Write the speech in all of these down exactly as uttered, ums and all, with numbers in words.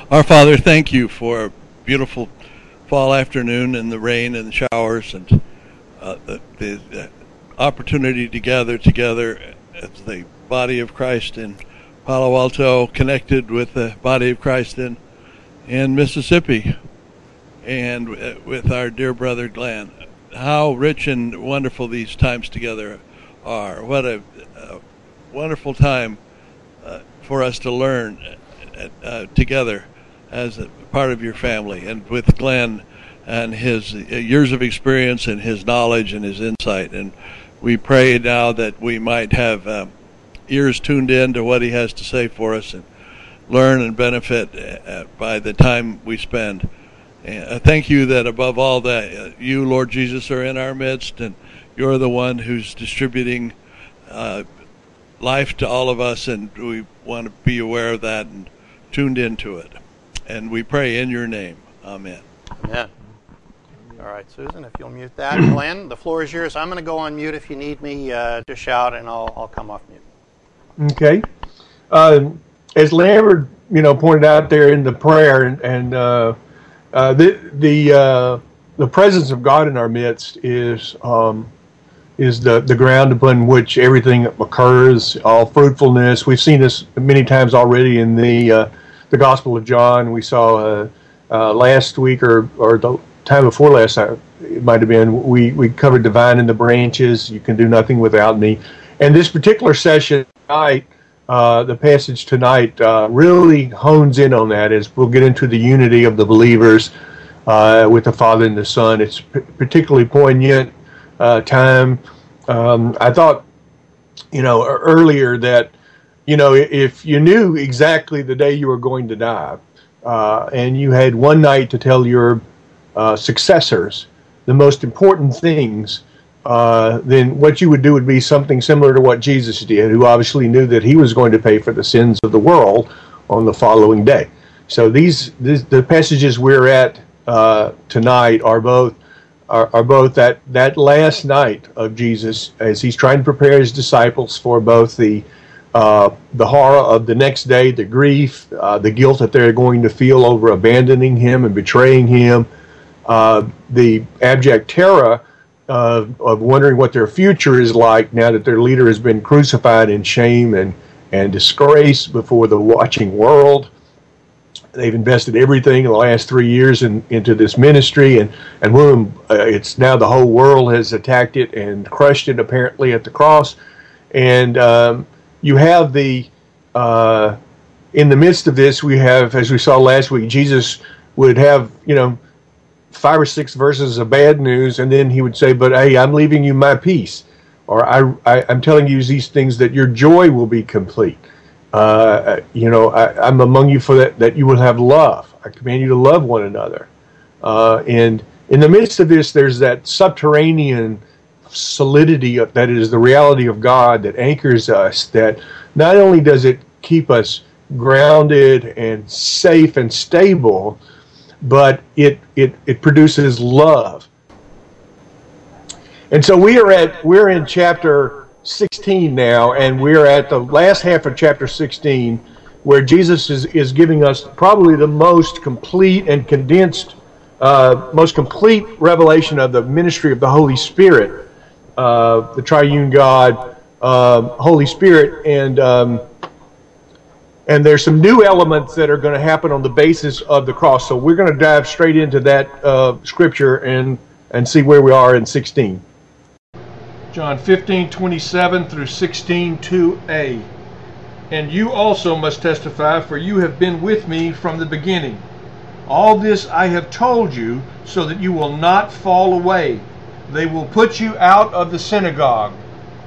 Our Father, thank you for a beautiful fall afternoon and the rain and the showers and uh, the, the, the opportunity to gather together as the body of Christ in Palo Alto, connected with the body of Christ in, in Mississippi, and with our dear brother Glenn. How rich and wonderful these times together are. What a, a wonderful time uh, for us to learn uh, together as a part of your family, and with Glenn and his years of experience and his knowledge and his insight. And we pray now that we might have um, ears tuned in to what he has to say for us and learn and benefit uh, by the time we spend. And I thank you that above all that, uh, you, Lord Jesus, are in our midst, and you're the one who's distributing uh, life to all of us, and we want to be aware of that and tuned into it. And we pray in your name. Amen. Amen. All right, Susan, if you'll mute that. Glenn, the floor is yours. I'm going to go on mute. If you need me uh, to shout, and I'll I'll come off mute. Okay. Uh, as Lambert, you know, pointed out there in the prayer, and, and uh, uh, the the uh, the presence of God in our midst is um, is the the ground upon which everything occurs. All fruitfulness. We've seen this many times already in the uh, the Gospel of John. We saw uh, uh, last week, or or the time before last, it might have been, we, we covered the vine and the branches. You can do nothing without me. And this particular session tonight, uh, the passage tonight, uh, really hones in on that, as we'll get into the unity of the believers uh, with the Father and the Son. It's p- particularly poignant uh, time. Um, I thought, you know, earlier that, you know, if you knew exactly the day you were going to die, uh, and you had one night to tell your uh, successors the most important things, uh, then what you would do would be something similar to what Jesus did, who obviously knew that he was going to pay for the sins of the world on the following day. So these, these the passages we're at uh, tonight are both are, are both that, that last night of Jesus, as he's trying to prepare his disciples for both the Uh, the horror of the next day, the grief, uh, the guilt that they're going to feel over abandoning him and betraying him, uh, the abject terror uh, of wondering what their future is like now that their leader has been crucified in shame and, and disgrace before the watching world. They've invested everything in the last three years in, into this ministry, and, and boom, uh, it's now the whole world has attacked it and crushed it apparently at the cross. And um, you have the, uh, in the midst of this, we have, as we saw last week, Jesus would have, you know, five or six verses of bad news, and then he would say, but hey, I'm leaving you my peace, or I, I, I'm telling you these things that your joy will be complete. Uh, you know, I, I'm among you for that, that you will have love. I command you to love one another. Uh, and in the midst of this, there's that subterranean solidity of, that is the reality of God that anchors us, that not only does it keep us grounded and safe and stable, but it it it produces love. And so we are at we're in chapter sixteen now, and we're at the last half of chapter sixteen, where Jesus is, is giving us probably the most complete and condensed, uh, most complete revelation of the ministry of the Holy Spirit. Uh, the triune God, uh, Holy Spirit, and um, and there's some new elements that are going to happen on the basis of the cross. So we're going to dive straight into that uh, scripture and and see where we are in sixteen. John fifteen twenty-seven through sixteen two a. And you also must testify, for you have been with me from the beginning. All this I have told you, so that you will not fall away. They will put you out of the synagogue.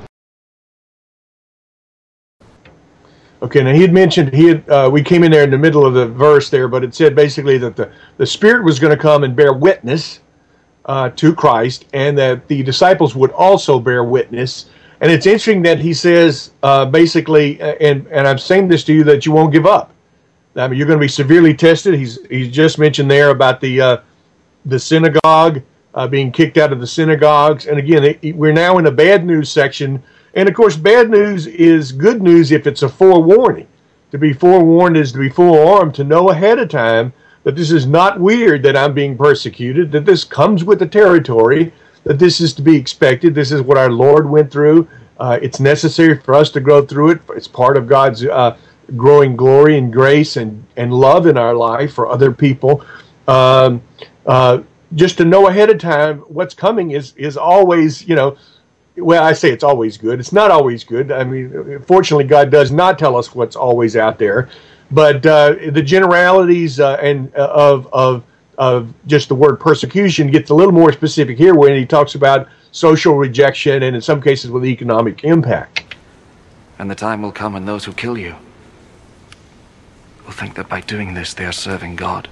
Okay, now he had mentioned, he had, uh, we came in there in the middle of the verse there, but it said basically that the, the Spirit was going to come and bear witness uh, to Christ, and that the disciples would also bear witness. And it's interesting that he says uh, basically, and, and I'm saying this to you, that you won't give up. I mean, you're going to be severely tested. He's he's just mentioned there about the uh, the synagogue, uh, being kicked out of the synagogues. And again, it, we're now in a bad news section. And of course, bad news is good news if it's a forewarning. To be forewarned is to be forearmed, to know ahead of time that this is not weird that I'm being persecuted, that this comes with the territory, that this is to be expected. This is what our Lord went through. Uh, it's necessary for us to go through it. It's part of God's uh, growing glory and grace and, and love in our life for other people. Um, uh, just to know ahead of time what's coming is, is always, you know, well, I say it's always good. It's not always good. I mean, fortunately, God does not tell us what's always out there. But uh, the generalities uh, and uh, of, of, of just the word persecution gets a little more specific here when he talks about social rejection and in some cases with economic impact. And the time will come when those who kill you will think that by doing this they are serving God.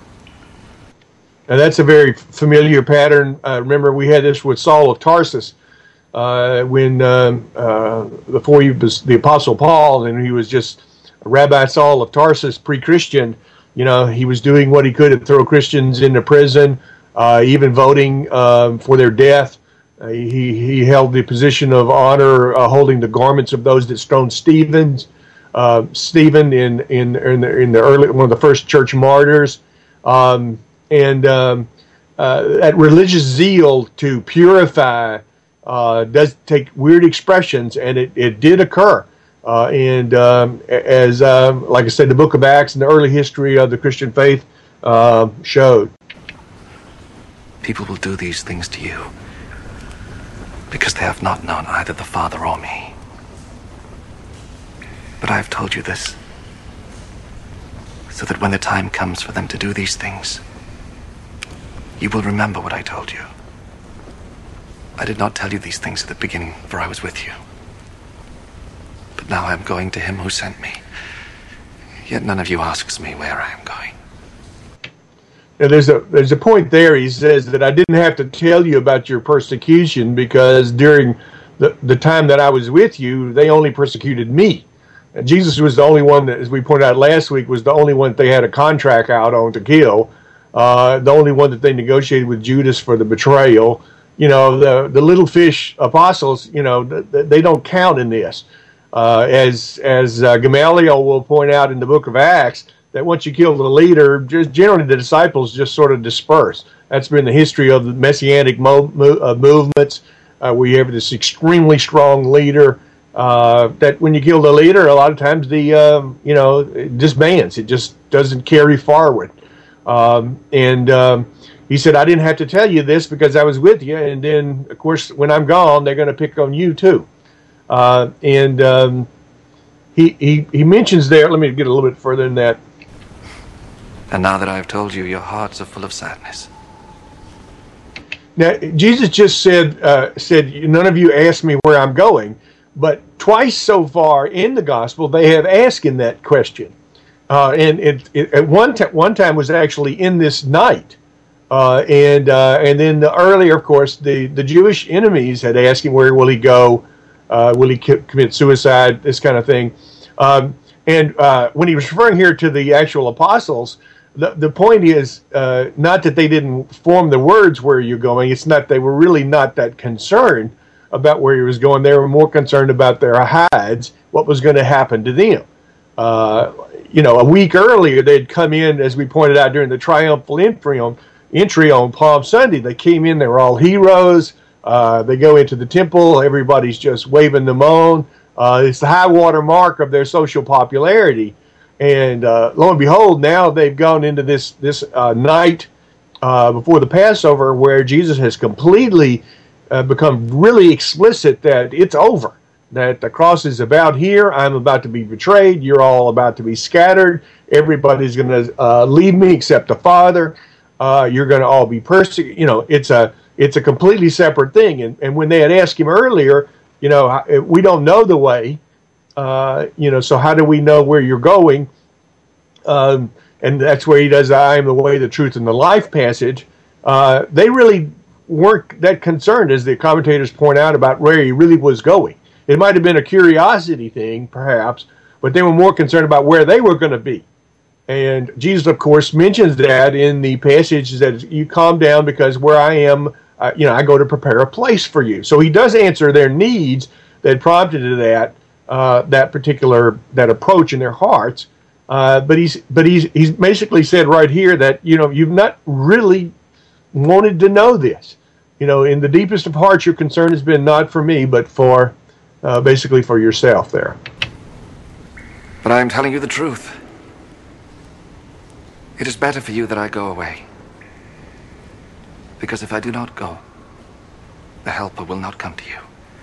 And that's a very familiar pattern. Uh, remember, we had this with Saul of Tarsus uh, when um, uh, before he was the Apostle Paul, and he was just Rabbi Saul of Tarsus, pre-Christian. You know, he was doing what he could to throw Christians into prison, uh, even voting um, for their death. Uh, he he held the position of honor, uh, holding the garments of those that stoned Stephen's, uh, Stephen in in in the, in the early one of the first church martyrs, um, and um, uh, that religious zeal to purify uh, does take weird expressions, and it, it did occur. Uh, and um, as um, like I said, the Book of Acts and the early history of the Christian faith uh, showed. People will do these things to you because they have not known either the Father or me. But I have told you this so that when the time comes for them to do these things, you will remember what I told you. I did not tell you these things at the beginning, for I was with you. But now I am going to him who sent me. Yet none of you asks me where I am going. Now, there's a there's a point there. He says that I didn't have to tell you about your persecution because during the, the time that I was with you, they only persecuted me. And Jesus was the only one that, as we pointed out last week, was the only one that they had a contract out on to kill. Uh, the only one that they negotiated with Judas for the betrayal. You know, the the little fish apostles, you know, they don't count in this. Uh, as as uh, Gamaliel will point out in the Book of Acts, that once you kill the leader, just generally the disciples just sort of disperse. That's been the history of the Messianic mo- mo- uh, movements. Uh, we have this extremely strong leader uh, that when you kill the leader, a lot of times the um, you know it disbands. It just doesn't carry forward. Um, and um, he said, I didn't have to tell you this because I was with you. And then, of course, when I'm gone, they're going to pick on you too. Uh, and um, he, he he mentions there, let me get a little bit further than that. And now that I have told you, your hearts are full of sadness. Now, Jesus just said, uh, said, none of you asked me where I'm going. But twice so far in the gospel, they have asked him that question. Uh, and it, it, at one, t- one time was actually in this night. Uh, and uh, and then the earlier, of course, the, the Jewish enemies had asked him, where will he go? Uh, will he c- commit suicide? This kind of thing. Um, and uh, when he was referring here to the actual apostles, the, the point is uh, not that they didn't form the words where you're going. It's not they were really not that concerned about where he was going. They were more concerned about their hides, what was going to happen to them. Uh, you know, a week earlier, they'd come in, as we pointed out, during the triumphal entry on, entry on Palm Sunday. They came in, they were all heroes. Uh, they go into the temple, everybody's just waving them on. Uh, it's the high water mark of their social popularity. And uh, lo and behold, now they've gone into this this uh, night uh, before the Passover where Jesus has completely uh, become really explicit that it's over, that the cross is about here. I'm about to be betrayed. You're all about to be scattered. Everybody's going to uh, leave me except the Father. Uh, you're going to all be persecuted. You know, it's a it's a completely separate thing. And, and when they had asked him earlier, you know, we don't know the way. Uh, you know, so how do we know where you're going? Um, and that's where he does the I am the way, the truth, and the life passage. Uh, they really weren't that concerned, as the commentators point out, about where he really was going. It might have been a curiosity thing, perhaps, but they were more concerned about where they were going to be. And Jesus, of course, mentions that in the passage that you calm down because where I am, uh, you know, I go to prepare a place for you. So he does answer their needs that prompted to that. uh, that particular that approach in their hearts. Uh, but he's but he's he's basically said right here that, you know, you've not really wanted to know this. You know, in the deepest of hearts, your concern has been not for me, but for uh, basically for yourself there. But I am telling you the truth. It is better for you that I go away. Because if I do not go, the Helper will not come to you.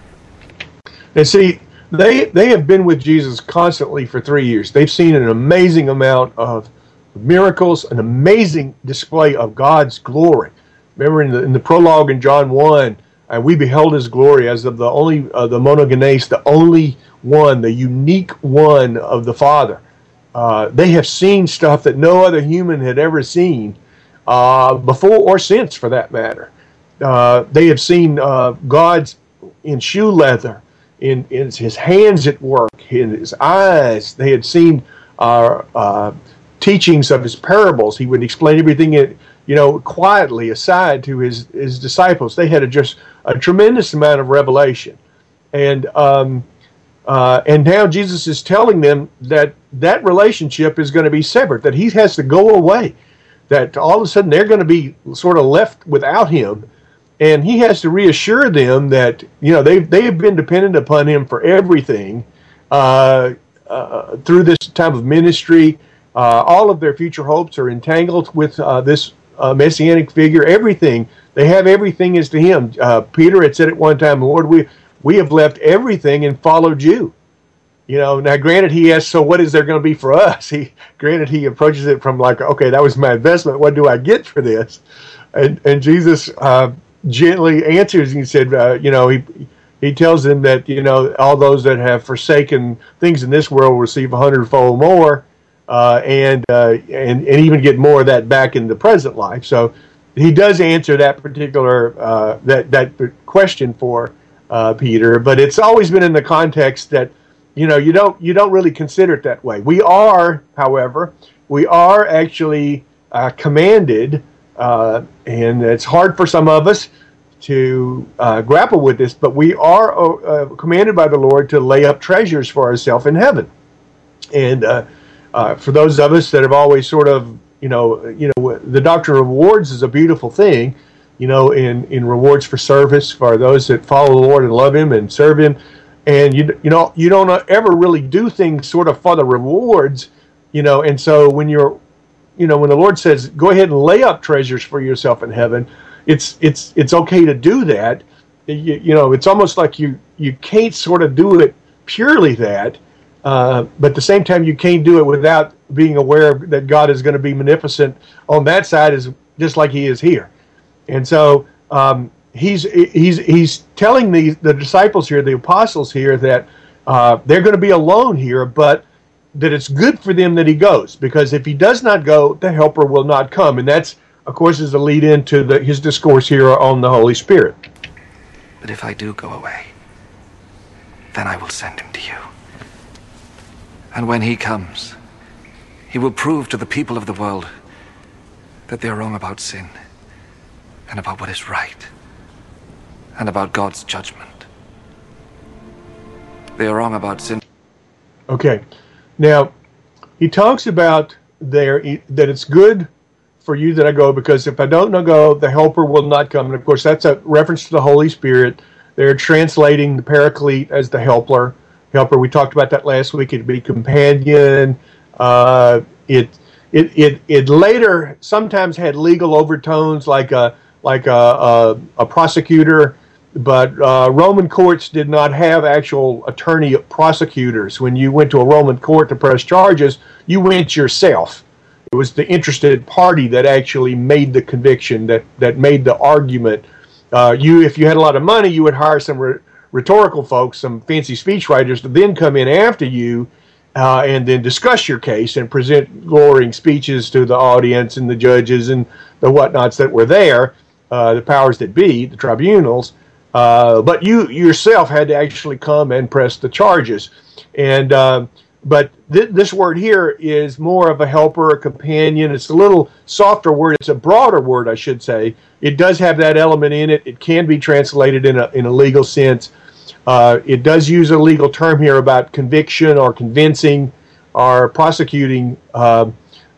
And see, they they have been with Jesus constantly for three years. They've seen an amazing amount of miracles, an amazing display of God's glory. Remember in the in the prologue in John one, uh, we beheld His glory as of the only uh, the monogenes, the only one, the unique one of the Father. Uh, they have seen stuff that no other human had ever seen uh, before or since, for that matter. Uh, they have seen uh, God's in shoe leather, in, in His hands at work, in His eyes. They had seen uh, uh, teachings of His parables. He would explain everything, in, you know, quietly aside to His His disciples. They had a, just a tremendous amount of revelation, and um, uh, and now Jesus is telling them that that relationship is going to be severed. That He has to go away. That all of a sudden they're going to be sort of left without Him. And He has to reassure them that, you know, they they have been dependent upon Him for everything uh, uh, through this time of ministry. Uh, all of their future hopes are entangled with uh, this uh, messianic figure. Everything, they have everything is to Him. Uh, Peter had said at one time, Lord, we we have left everything and followed You. You know, now granted, he asks, so what is there going to be for us? He granted he approaches it from like, okay, that was my investment. What do I get for this? And and Jesus uh, gently answers. He said, uh, you know, he he tells them that, you know, all those that have forsaken things in this world will receive a hundredfold more, uh, and uh, and and even get more of that back in the present life. So he does answer that particular uh, that that question for uh, Peter, but it's always been in the context that, you know, you don't you don't really consider it that way. We are, however, we are actually uh, commanded, uh, and it's hard for some of us to uh, grapple with this, but we are uh, commanded by the Lord to lay up treasures for ourselves in heaven. And uh, uh, for those of us that have always sort of, you know, you know, the doctrine of rewards is a beautiful thing, you know, in in rewards for service for those that follow the Lord and love Him and serve Him. And you you know you don't ever really do things sort of for the rewards, you know. And so when you're, you know, when the Lord says, "Go ahead and lay up treasures for yourself in heaven," it's it's it's okay to do that. You, you know, it's almost like you you can't sort of do it purely that, uh, but at the same time you can't do it without being aware that God is going to be magnificent on that side, is just like He is here. And so. Um, He's he's he's telling the the disciples here, the apostles here, that uh, they're going to be alone here, but that it's good for them that He goes, because if He does not go, the Helper will not come, and that's, of course, is a lead into the, his discourse here on the Holy Spirit. But if I do go away, then I will send Him to you, and when He comes, He will prove to the people of the world that they are wrong about sin and about what is right, and about God's judgment. They are wrong about sin. Okay. Now, he talks about there that it's good for you that I go, because if I don't go, the Helper will not come. And of course, that's a reference to the Holy Spirit. They're translating the Paraclete as the Helper. Helper, we talked about that last week. It'd be companion. Uh, it, it, it, it later sometimes had legal overtones, like a like a, a, a prosecutor. But uh, Roman courts did not have actual attorney prosecutors. When you went to a Roman court to press charges, you went yourself. It was the interested party that actually made the conviction, that, that made the argument. Uh, you, if you had a lot of money, you would hire some rhe- rhetorical folks, some fancy speechwriters, to then come in after you uh, and then discuss your case and present glowing speeches to the audience and the judges and the whatnots that were there, uh, the powers that be, the tribunals. Uh, but you yourself had to actually come and press the charges. And uh, but th- this word here is more of a helper, a companion. It's a little softer word. It's a broader word, I should say. It does have that element in it. It can be translated in a in a legal sense. Uh, it does use a legal term here about conviction or convincing or prosecuting uh,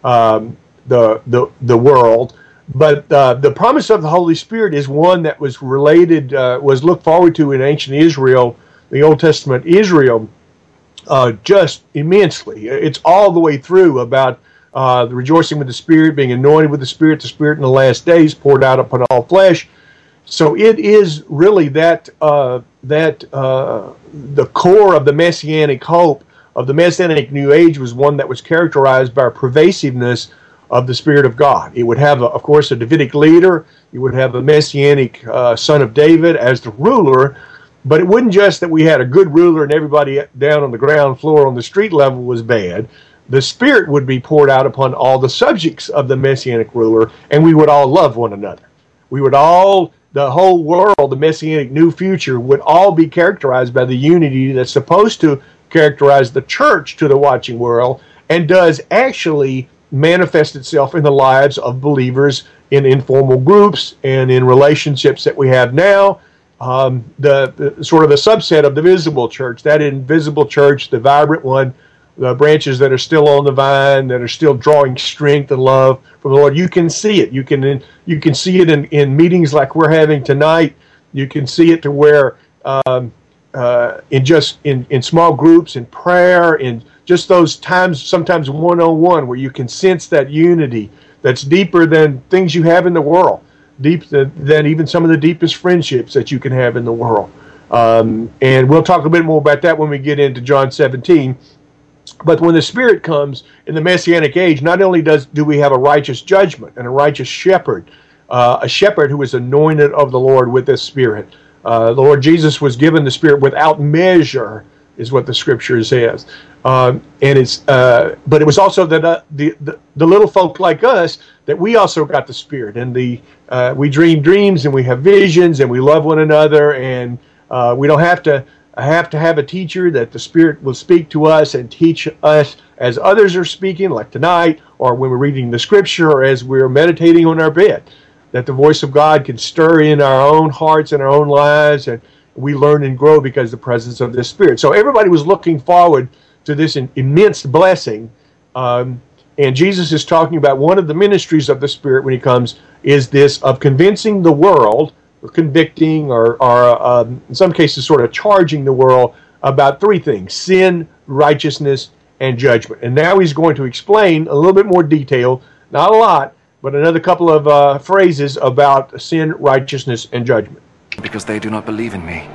um, the, the the world. But uh, the promise of the Holy Spirit is one that was related, uh, was looked forward to in ancient Israel, the Old Testament Israel, uh, just immensely. It's all the way through about uh, the rejoicing with the Spirit, being anointed with the Spirit, the Spirit in the last days poured out upon all flesh. So it is really that uh, that uh, the core of the Messianic hope of the Messianic New Age was one that was characterized by a pervasiveness of the Spirit of God. It would have, a, of course, a Davidic leader. You would have a Messianic uh, son of David as the ruler, but it wouldn't just that we had a good ruler and everybody down on the ground floor on the street level was bad. The Spirit would be poured out upon all the subjects of the Messianic ruler, and we would all love one another. We would all, the whole world, the Messianic new future, would all be characterized by the unity that's supposed to characterize the church to the watching world, and does actually manifest itself in the lives of believers in informal groups and in relationships that we have now. Um, the, the sort of the subset of the visible church, that invisible church, the vibrant one, the branches that are still on the vine, that are still drawing strength and love from the Lord. You can see it. You can you can see it in, in meetings like we're having tonight. You can see it to where um, uh, in just in, in small groups, in prayer, in just those times, sometimes one-on-one, where you can sense that unity that's deeper than things you have in the world, deep than, than even some of the deepest friendships that you can have in the world. Um, and we'll talk a bit more about that when we get into John seventeen. But when the Spirit comes in the Messianic age, not only does do we have a righteous judgment and a righteous shepherd, uh, a shepherd who is anointed of the Lord with the Spirit. Uh, the Lord Jesus was given the Spirit without measure, is what the Scripture says. Um, and it's, uh, but it was also that uh, the, the the little folk like us that we also got the Spirit, and the uh, we dream dreams and we have visions and we love one another, and uh, we don't have to have to have a teacher. That the Spirit will speak to us and teach us as others are speaking, like tonight, or when we're reading the Scripture, or as we're meditating on our bed. That the voice of God can stir in our own hearts and our own lives, and we learn and grow because of the presence of this Spirit. So everybody was looking forward to this immense blessing. Um, and Jesus is talking about one of the ministries of the Spirit when he comes is this of convincing the world, or convicting, or, or um, in some cases sort of charging the world about three things: sin, righteousness, and judgment. And now he's going to explain a little bit more detail, not a lot, but another couple of uh, phrases about sin, righteousness, and judgment. Because they do not believe in me.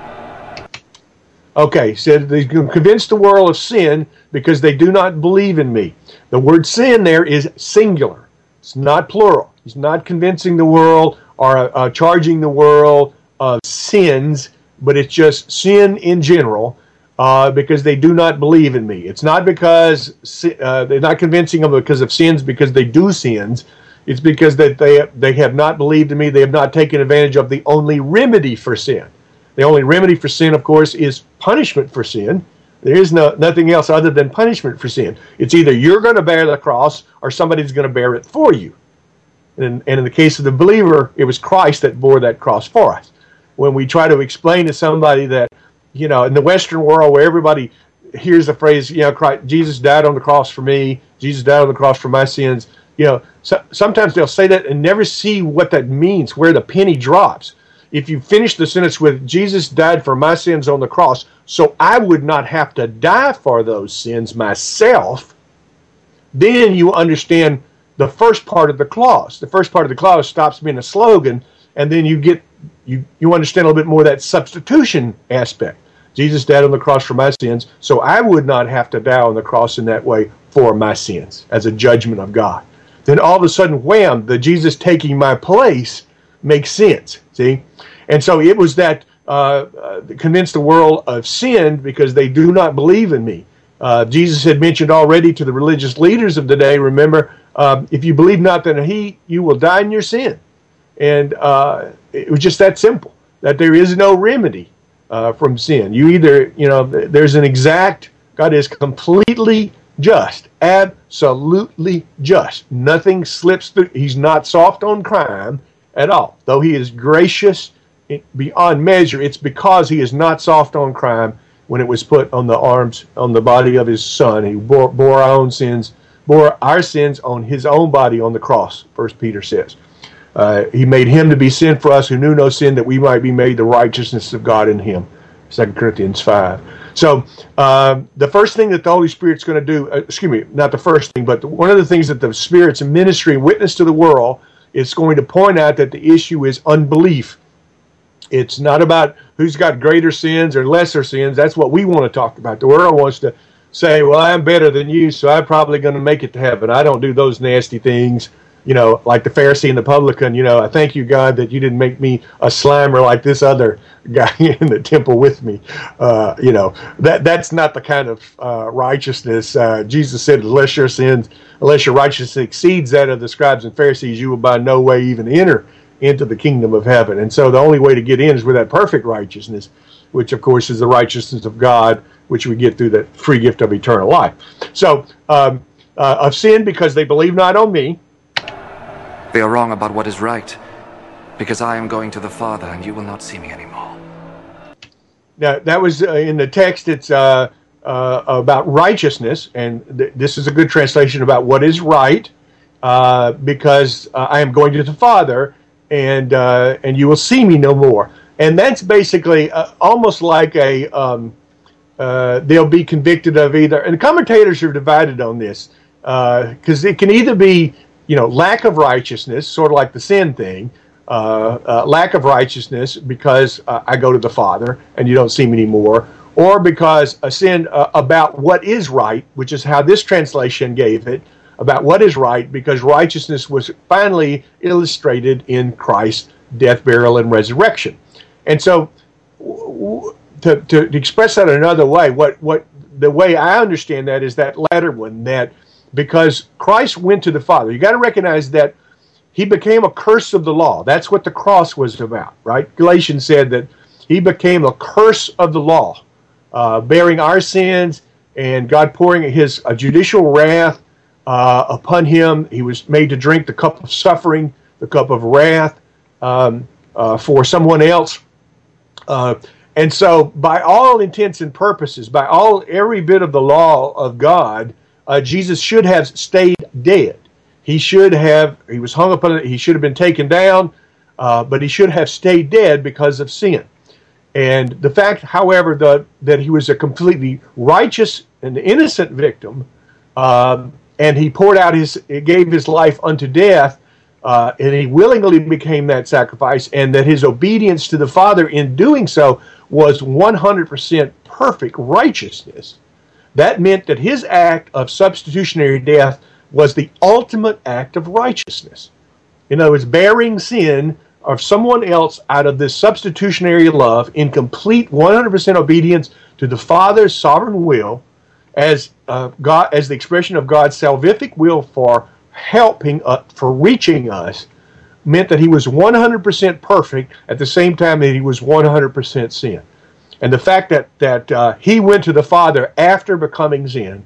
Okay, said they convince the world of sin because they do not believe in me. The word sin there is singular. It's not plural. He's not convincing the world or uh, charging the world of sins, but it's just sin in general uh, because they do not believe in me. It's not because uh, they're not convincing them because of sins because they do sins. It's because that they they have not believed in me. They have not taken advantage of the only remedy for sin. The only remedy for sin, of course, is punishment for sin. There is no nothing else other than punishment for sin. It's either you're going to bear the cross or somebody's going to bear it for you. And, and in the case of the believer, it was Christ that bore that cross for us. When we try to explain to somebody that, you know, in the Western world where everybody hears the phrase, you know, Christ, Jesus died on the cross for me, Jesus died on the cross for my sins, you know, so, sometimes they'll say that and never see what that means, where the penny drops. If you finish the sentence with, Jesus died for my sins on the cross, so I would not have to die for those sins myself, then you understand the first part of the clause. The first part of the clause stops being a slogan, and then you get you, you understand a little bit more of that substitution aspect. Jesus died on the cross for my sins, so I would not have to die on the cross in that way for my sins as a judgment of God. Then all of a sudden, wham, the Jesus taking my place makes sense, see? And so it was that uh, uh, convinced the world of sin because they do not believe in me. Uh, Jesus had mentioned already to the religious leaders of the day, remember, um, if you believe not in he, you will die in your sin. And uh, it was just that simple, that there is no remedy uh, from sin. You either, you know, there's an exact, God is completely just, absolutely just. Nothing slips through. He's not soft on crime at all. Though he is gracious beyond measure, it's because he is not soft on crime when it was put on the arms, on the body of his son. He bore, bore our own sins, bore our sins on his own body on the cross, First Peter says. Uh, he made him to be sin for us who knew no sin, that we might be made the righteousness of God in him, Second Corinthians five. So uh, the first thing that the Holy Spirit's going to do, uh, excuse me, not the first thing, but the, one of the things that the Spirit's ministry and witness to the world is going to point out that the issue is unbelief. It's not about who's got greater sins or lesser sins. That's what we want to talk about. The world wants to say, well, I'm better than you, so I'm probably going to make it to heaven. I don't do those nasty things, you know, like the Pharisee and the publican. You know, I thank you, God, that you didn't make me a slimer like this other guy in the temple with me. Uh, you know, that that's not the kind of uh, righteousness. Uh, Jesus said, unless your sins, unless your righteousness exceeds that of the scribes and Pharisees, you will by no way even enter into the kingdom of heaven. And so the only way to get in is with that perfect righteousness, which of course is the righteousness of God, which we get through the free gift of eternal life. So um, uh, of sin, because they believe not on me. They are wrong about what is right, because I am going to the Father, and you will not see me anymore. Now that was uh, in the text. It's uh, uh, about righteousness, and th- this is a good translation about what is right, uh, because uh, I am going to the Father, and uh, and you will see me no more. And that's basically uh, almost like a um, uh, they'll be convicted of either. And commentators are divided on this because uh, it can either be, you know, lack of righteousness, sort of like the sin thing, uh, uh, lack of righteousness because uh, I go to the Father and you don't see me anymore, or because a sin uh, about what is right, which is how this translation gave it, about what is right, because righteousness was finally illustrated in Christ's death, burial, and resurrection. And so w- to, to, to express that another way, what, what the way I understand that is that latter one, that because Christ went to the Father, you got to recognize that he became a curse of the law. That's what the cross was about, right? Galatians said that he became a curse of the law, uh, bearing our sins, and God pouring his uh, judicial wrath uh, upon him. He was made to drink the cup of suffering, the cup of wrath um, uh, for someone else. Uh, and so by all intents and purposes, by all every bit of the law of God, uh, Jesus should have stayed dead. He should have, he was hung upon it, he should have been taken down, uh, but he should have stayed dead because of sin. And the fact, however, the, that he was a completely righteous and innocent victim, um, and he poured out his, gave his life unto death, uh, and he willingly became that sacrifice, and that his obedience to the Father in doing so was one hundred percent perfect righteousness. That meant that his act of substitutionary death was the ultimate act of righteousness. In other words, bearing sin of someone else out of this substitutionary love in complete one hundred percent obedience to the Father's sovereign will, as uh, God, as the expression of God's salvific will for helping, uh, for reaching us, meant that he was one hundred percent perfect at the same time that he was one hundred percent sin. And the fact that that uh, he went to the Father after becoming sin,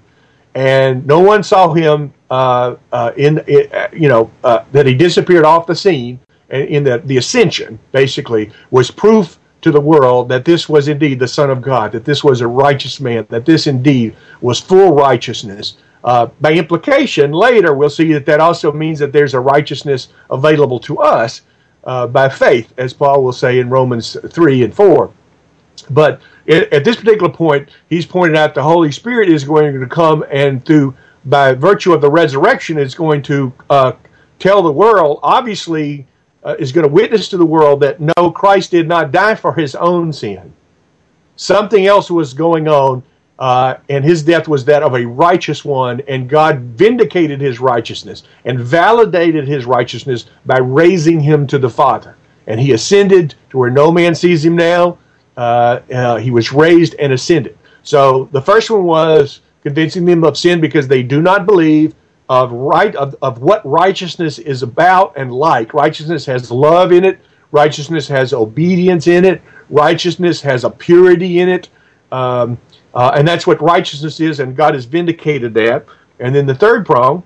and no one saw him uh, uh, in, in, you know, uh, that he disappeared off the scene, and in the, the ascension, basically, was proof to the world that this was indeed the Son of God, that this was a righteous man, that this indeed was full righteousness. Uh, by implication, later we'll see that that also means that there's a righteousness available to us uh, by faith, as Paul will say in Romans three and four. But at this particular point, he's pointed out the Holy Spirit is going to come and through, by virtue of the resurrection, is going to uh, tell the world, obviously, uh, is going to witness to the world that no, Christ did not die for his own sin. Something else was going on, uh, and his death was that of a righteous one, and God vindicated his righteousness and validated his righteousness by raising him to the Father. And he ascended to where no man sees him now. Uh, uh, he was raised and ascended. So the first one was convincing them of sin because they do not believe of right of, of what righteousness is about and like. Righteousness has love in it. Righteousness has obedience in it. Righteousness has a purity in it. Um, uh, and that's what righteousness is, and God has vindicated that. And then the third prong.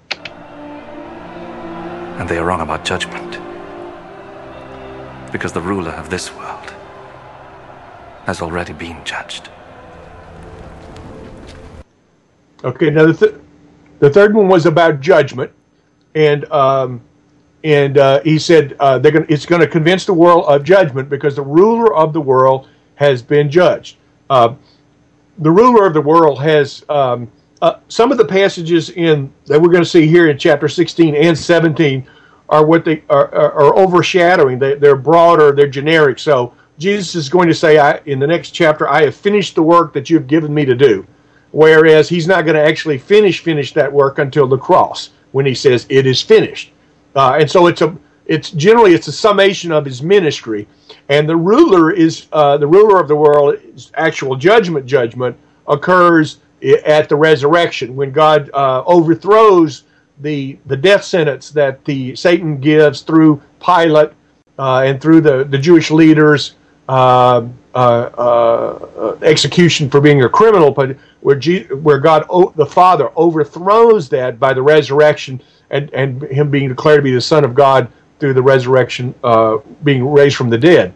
And they are wrong about judgment, because the ruler of this world has already been judged. Okay, now the, th- the third one was about judgment, and um, and uh, he said uh, they're gonna, it's going to convince the world of judgment because the ruler of the world has been judged. Uh, the ruler of the world has um, uh, some of the passages in that we're going to see here in chapter sixteen and seventeen are what they are, are, are overshadowing. They, they're broader, they're generic. So Jesus is going to say, I, in the next chapter, I have finished the work that you've given me to do. Whereas he's not going to actually finish finish that work until the cross, when he says it is finished. Uh, and so it's a it's generally it's a summation of his ministry. And the ruler is uh, the ruler of the world. Actual judgment judgment occurs at the resurrection, when God uh, overthrows the the death sentence that the Satan gives through Pilate uh, and through the the Jewish leaders. Uh, uh, uh, execution for being a criminal, but where G- where God, o- the Father, overthrows that by the resurrection and, and him being declared to be the Son of God through the resurrection, uh, being raised from the dead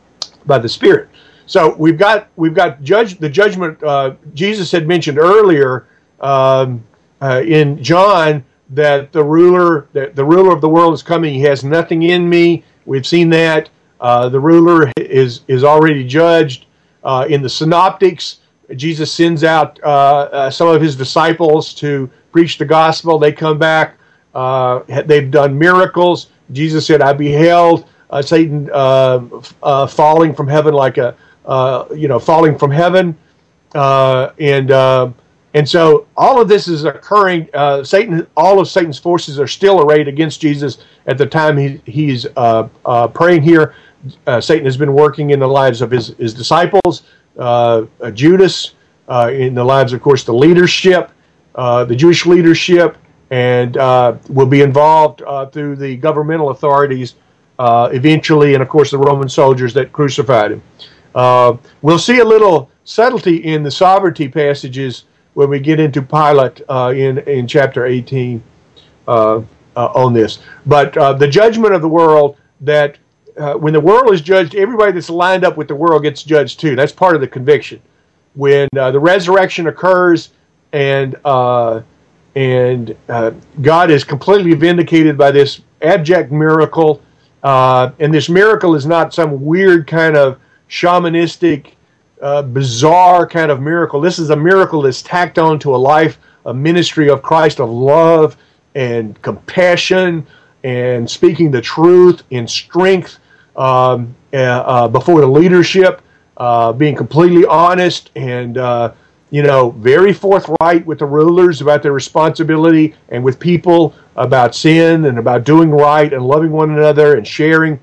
by the Spirit. So we've got we've got judge the judgment. Uh, Jesus had mentioned earlier um, uh, in John that the ruler that the ruler of the world is coming. He has nothing in me. We've seen that. Uh, the ruler is is already judged. Uh, in the Synoptics, Jesus sends out uh, uh, some of his disciples to preach the gospel. They come back. Uh, they've done miracles. Jesus said, "I beheld uh, Satan uh, uh, falling from heaven like a uh, you know falling from heaven," uh, and uh, and so all of this is occurring. Uh, Satan, all of Satan's forces are still arrayed against Jesus at the time he he's uh, uh, praying here. Uh, Satan has been working in the lives of his, his disciples, uh, uh, Judas, uh, in the lives, of course, the leadership, uh, the Jewish leadership, and uh, will be involved uh, through the governmental authorities uh, eventually, and, of course, the Roman soldiers that crucified him. Uh, we'll see a little subtlety in the sovereignty passages when we get into Pilate uh, in, in chapter eighteen uh, uh, on this. But uh, the judgment of the world that Uh, when the world is judged, everybody that's lined up with the world gets judged too. That's part of the conviction. When uh, the resurrection occurs and uh, and uh, God is completely vindicated by this abject miracle, uh, and this miracle is not some weird kind of shamanistic, uh, bizarre kind of miracle. This is a miracle that's tacked on to a life, a ministry of Christ, of love and compassion and speaking the truth in strength. Um, uh, uh, before the leadership, uh, being completely honest and, uh, you know, very forthright with the rulers about their responsibility and with people about sin and about doing right and loving one another and sharing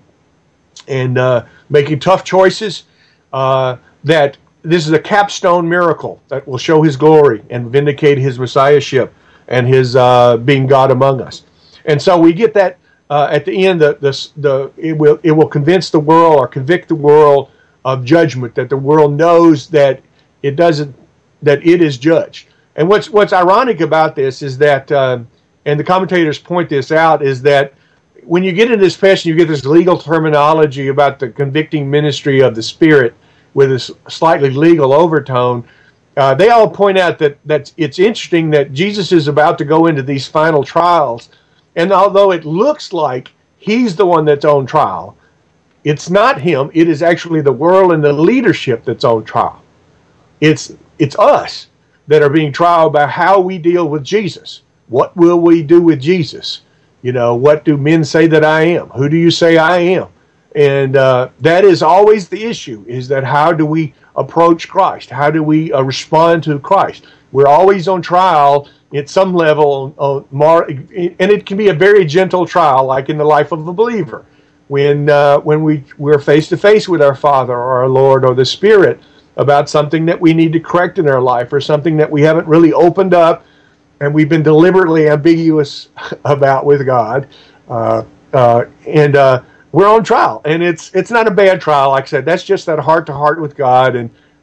and uh, making tough choices, uh, that this is a capstone miracle that will show his glory and vindicate his messiahship and his uh, being God among us. And so we get that Uh, at the end, the, the the it will it will convince the world or convict the world of judgment, that the world knows that it doesn't that it is judged. And what's what's ironic about this is that, uh, and the commentators point this out, is that when you get into this passage, you get this legal terminology about the convicting ministry of the Spirit with this slightly legal overtone. Uh, they all point out that that it's interesting that Jesus is about to go into these final trials. And although it looks like he's the one that's on trial, it's not him. It is actually the world and the leadership that's on trial. It's it's us that are being tried about how we deal with Jesus. What will we do with Jesus? You know, what do men say that I am? Who do you say I am? And uh, that is always the issue, is that how do we approach Christ? How do we uh, respond to Christ? We're always on trial at some level, uh, more, and it can be a very gentle trial, like in the life of a believer, when uh, when we we're face to face with our Father or our Lord or the Spirit about something that we need to correct in our life, or something that we haven't really opened up, and we've been deliberately ambiguous about with God, uh, uh, and uh, we're on trial, and it's it's not a bad trial. Like I said, that's just that heart to heart with God, and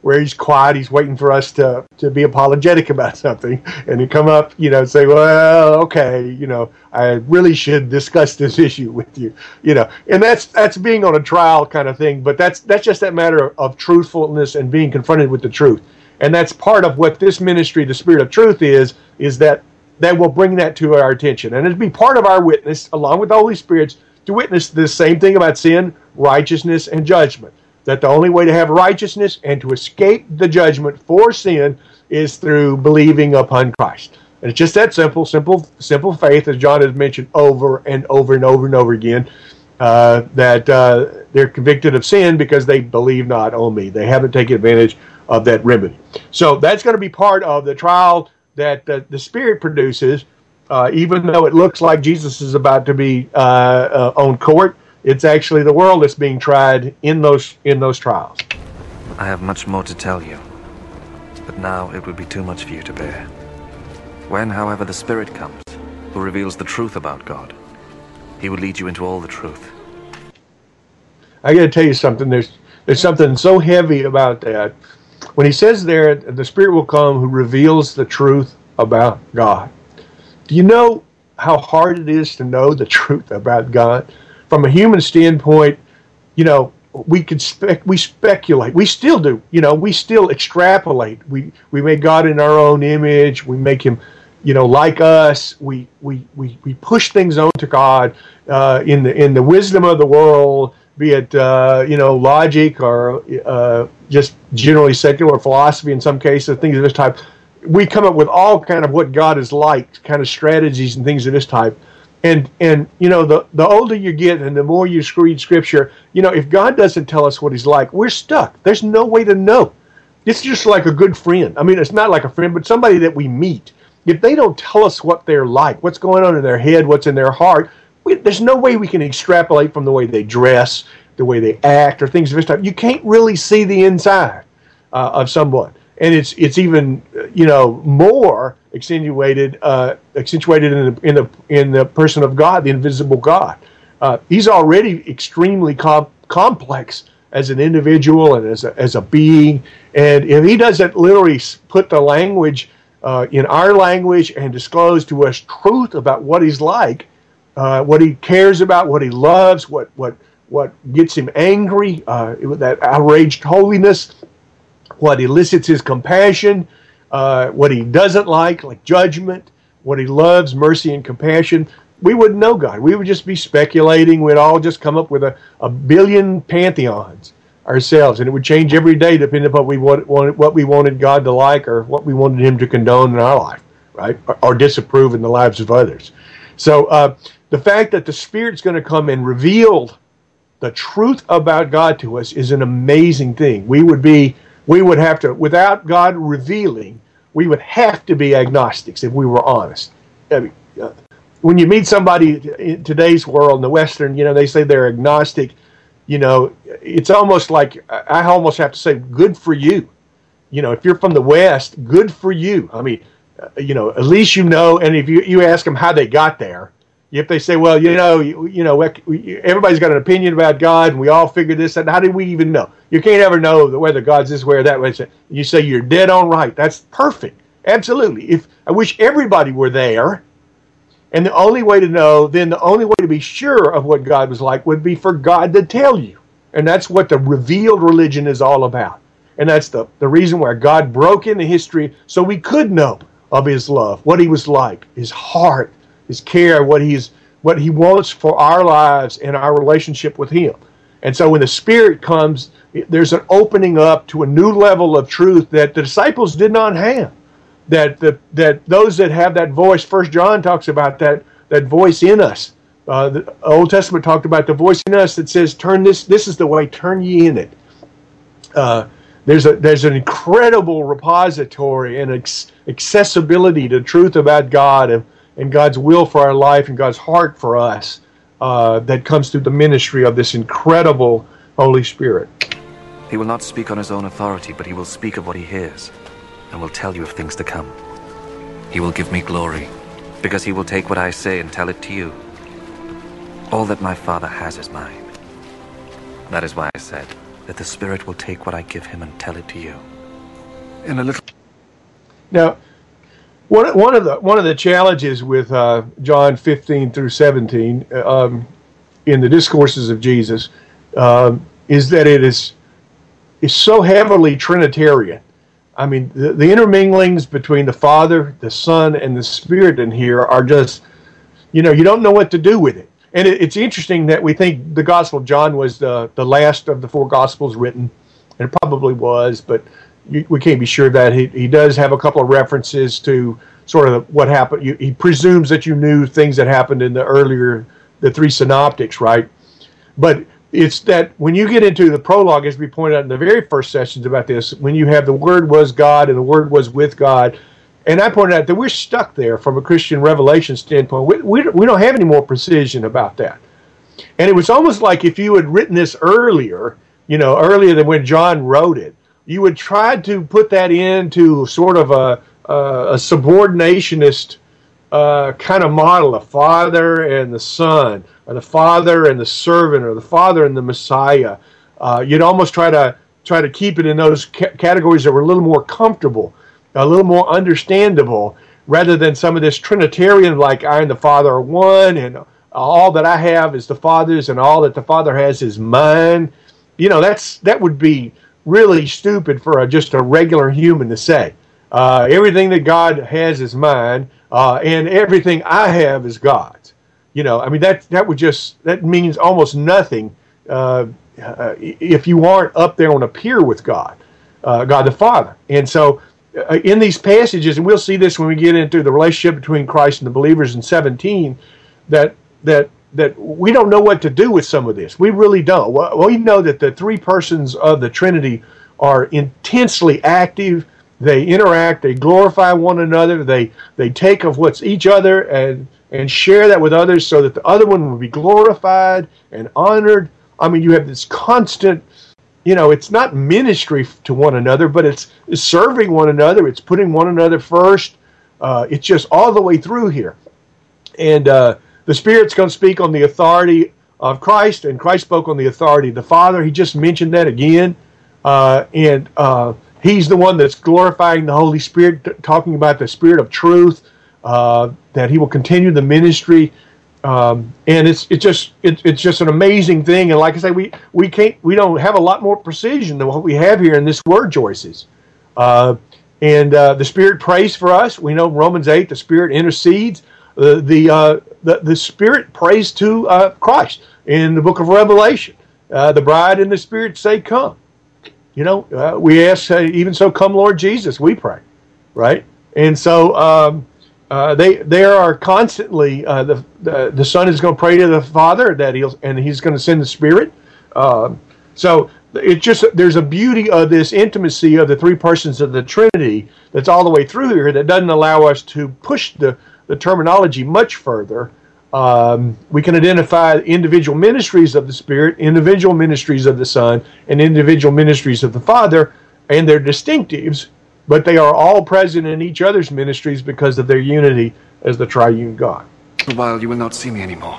where he's quiet, he's waiting for us to, to be apologetic about something, and he come up, you know, and say, well, okay, you know, I really should discuss this issue with you, you know, and that's that's being on a trial kind of thing, but that's that's just that matter of, of truthfulness and being confronted with the truth. And that's part of what this ministry, the Spirit of Truth, is, is that that will bring that to our attention. And it'll be part of our witness, along with the Holy Spirit's, to witness the same thing about sin, righteousness, and judgment. That the only way to have righteousness and to escape the judgment for sin is through believing upon Christ. And it's just that simple, simple, simple faith, as John has mentioned over and over and over and over again, uh, that uh, they're convicted of sin because they believe not on me. They haven't taken advantage of that remedy. So that's going to be part of the trial that uh, the Spirit produces, uh, even though it looks like Jesus is about to be uh, uh, on court. It's actually the world that's being tried in those in those trials. I have much more to tell you, but now it would be too much for you to bear. When, however, the Spirit comes, who reveals the truth about God, he will lead you into all the truth. I got to tell you something. There's there's something so heavy about that. When he says there, the Spirit will come who reveals the truth about God. Do you know how hard it is to know the truth about God? From a human standpoint, you know, we could spec we speculate. We still do. You know, we still extrapolate. We we make God in our own image. We make him, you know, like us. We we we, we push things onto God uh, in the in the wisdom of the world, be it uh, you know, logic or uh, just generally secular philosophy in some cases, things of this type. We come up with all kind of what God is like, kind of strategies and things of this type. And, and you know, the, the older you get and the more you read Scripture, you know, if God doesn't tell us what he's like, we're stuck. There's no way to know. It's just like a good friend. I mean, it's not like a friend, but somebody that we meet. If they don't tell us what they're like, what's going on in their head, what's in their heart, we, there's no way we can extrapolate from the way they dress, the way they act, or things of this type. You can't really see the inside uh, of someone. And it's it's even, you know, more accentuated uh, accentuated in the in the in the person of God, the invisible God. Uh, he's already extremely com- complex as an individual and as a, as a being. And if he doesn't literally put the language uh, in our language and disclose to us truth about what he's like, uh, what he cares about, what he loves, what what what gets him angry, uh, that outraged holiness, what elicits his compassion, uh, what he doesn't like, like judgment, what he loves, mercy and compassion, we wouldn't know God. We would just be speculating. We'd all just come up with a, a billion pantheons ourselves, and it would change every day depending upon what we wanted, wanted, what we wanted God to like or what we wanted him to condone in our life, right, or, or disapprove in the lives of others. So uh, the fact that the Spirit's going to come and reveal the truth about God to us is an amazing thing. We would be We would have to, without God revealing, we would have to be agnostics if we were honest. I mean, uh, when you meet somebody in today's world, in the Western, you know, they say they're agnostic, you know, it's almost like, I almost have to say, good for you. You know, if you're from the West, good for you. I mean, uh, you know, at least you know, and if you, you ask them how they got there, if they say, well, you know, you, you know, everybody's got an opinion about God, and we all figure this out. How did we even know? You can't ever know whether God's this way or that way. You say you're dead on right. That's perfect. Absolutely. If I wish everybody were there, and the only way to know, then the only way to be sure of what God was like would be for God to tell you. And that's what the revealed religion is all about. And that's the, the reason why God broke into history so we could know of his love, what he was like, his heart, his care, what he's what he wants for our lives and our relationship with him. And so when the Spirit comes, there's an opening up to a new level of truth that the disciples did not have. That the, that those that have that voice, First John talks about that that voice in us. Uh, the Old Testament talked about the voice in us that says, "Turn this. This is the way. Turn ye in it." Uh, there's a there's an incredible repository and ex- accessibility to truth about God and, and God's will for our life and God's heart for us uh, that comes through the ministry of this incredible Holy Spirit. He will not speak on his own authority, but he will speak of what he hears, and will tell you of things to come. He will give me glory, because he will take what I say and tell it to you. All that my Father has is mine. That is why I said that the Spirit will take what I give him and tell it to you. in a little... Now, one, one of the one of the challenges with uh, John fifteen through seventeen um, in the discourses of Jesus um, is that it is is so heavily Trinitarian. I mean, the, the interminglings between the Father, the Son, and the Spirit in here are just, you know, you don't know what to do with it. And it, it's interesting that we think the Gospel of John was the, the last of the four Gospels written, and it probably was, but you, we can't be sure of that. He, he does have a couple of references to sort of what happened. You, he presumes that you knew things that happened in the earlier, the three synoptics, right? But it's that when you get into the prologue, as we pointed out in the very first sessions about this, when you have the Word was God and the Word was with God, and I pointed out that we're stuck there from a Christian revelation standpoint. We, we, we don't have any more precision about that. And it was almost like if you had written this earlier, you know, earlier than when John wrote it, you would try to put that into sort of a, a, a subordinationist uh, kind of model, a Father and the Son, or the Father and the servant, or the Father and the Messiah. Uh, you'd almost try to try to keep it in those ca- categories that were a little more comfortable, a little more understandable, rather than some of this Trinitarian, like I and the Father are one, and all that I have is the Father's, and all that the Father has is mine. You know, that's that would be really stupid for a, just a regular human to say. Uh, everything that God has is mine, uh, and everything I have is God's. You know, I mean, that that would just, that means almost nothing uh, uh, if you aren't up there on a pier with God, uh, God the Father. And so uh, in these passages, and we'll see this when we get into the relationship between Christ and the believers in seventeen, that that that we don't know what to do with some of this. We really don't. Well, we know that the three persons of the Trinity are intensely active. They interact, they glorify one another, they they take of what's each other and and share that with others so that the other one will be glorified and honored. I mean, you have this constant, you know, it's not ministry to one another, but it's, it's serving one another, it's putting one another first. Uh, it's just all the way through here. And uh, the Spirit's going to speak on the authority of Christ, and Christ spoke on the authority of the Father. He just mentioned that again. Uh, and uh, He's the one that's glorifying the Holy Spirit, t- talking about the Spirit of truth, uh, that He will continue the ministry, um, and it's it's just it, it's just an amazing thing. And like I say, we we can't we don't have a lot more precision than what we have here in this word choices. Uh, and uh, the Spirit prays for us. We know Romans eight, the Spirit intercedes. Uh, the uh, the the Spirit prays to uh, Christ in the book of Revelation. Uh, the bride and the Spirit say, "Come." You know, uh, we ask, uh, even so, come Lord Jesus, we pray, right? And so um, uh, they they are constantly, uh, the, the the Son is going to pray to the Father, that he'll and He's going to send the Spirit. Um, so it just, there's a beauty of this intimacy of the three persons of the Trinity that's all the way through here that doesn't allow us to push the, the terminology much further. Um, we can identify individual ministries of the Spirit, individual ministries of the Son, and individual ministries of the Father, and their distinctives, but they are all present in each other's ministries because of their unity as the triune God. For a while you will not see me anymore.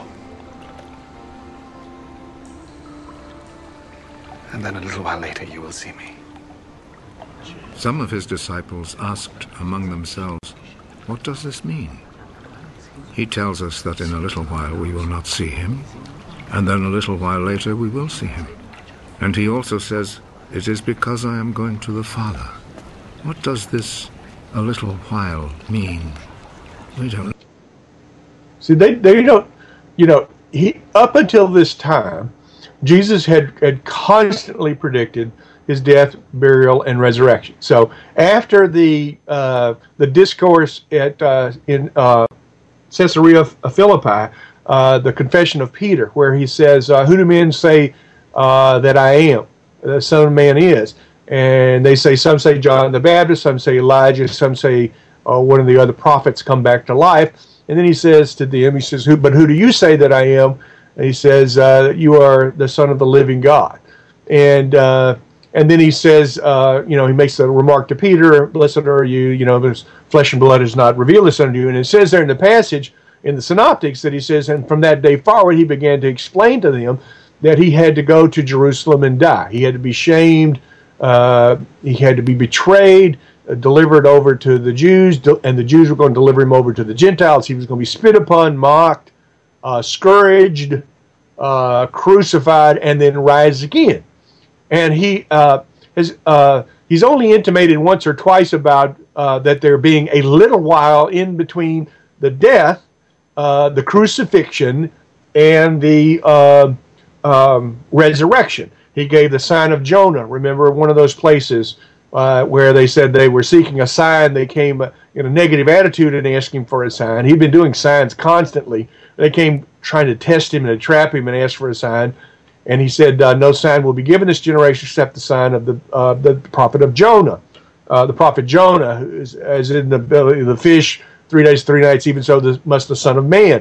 And then a little while later you will see me. Some of his disciples asked among themselves, "What does this mean?" He tells us that in a little while we will not see him, and then a little while later we will see him. And he also says, "It is because I am going to the Father." What does this "a little while" mean? We don't know. See, they, they don't, you know, he up until this time, Jesus had, had constantly predicted his death, burial, and resurrection. So after the uh, the discourse at uh, in uh, Caesarea Philippi, uh, the confession of Peter, where he says, uh, "Who do men say uh, that I am, the Son of Man is?" And they say, some say John the Baptist, some say Elijah, some say uh, one of the other prophets come back to life. And then he says to them, he says, "Who? But who do you say that I am?" And he says, uh, "You are the Son of the living God." And uh, and then he says, uh, you know, he makes the remark to Peter, "Blessed are you, you know, this flesh and blood has not revealed this unto you." And it says there in the passage in the Synoptics that he says, and from that day forward, he began to explain to them that he had to go to Jerusalem and die. He had to be shamed. Uh, he had to be betrayed. delivered over to the Jews, and the Jews were going to deliver him over to the Gentiles. He was going to be spit upon, mocked, uh, scourged, uh, crucified, and then rise again. And he uh, has uh, he's only intimated once or twice about uh, that there being a little while in between the death, uh, the crucifixion, and the uh, um, resurrection. He gave the sign of Jonah. Remember, one of those places uh, where they said they were seeking a sign. They came in a negative attitude and asking for a sign. He'd been doing signs constantly. They came trying to test him and to trap him and ask for a sign. And he said, uh, no sign will be given this generation except the sign of the uh, the prophet of Jonah. Uh, the prophet Jonah, who is, as in the belly of the fish, three days, three nights, even so the, must the Son of Man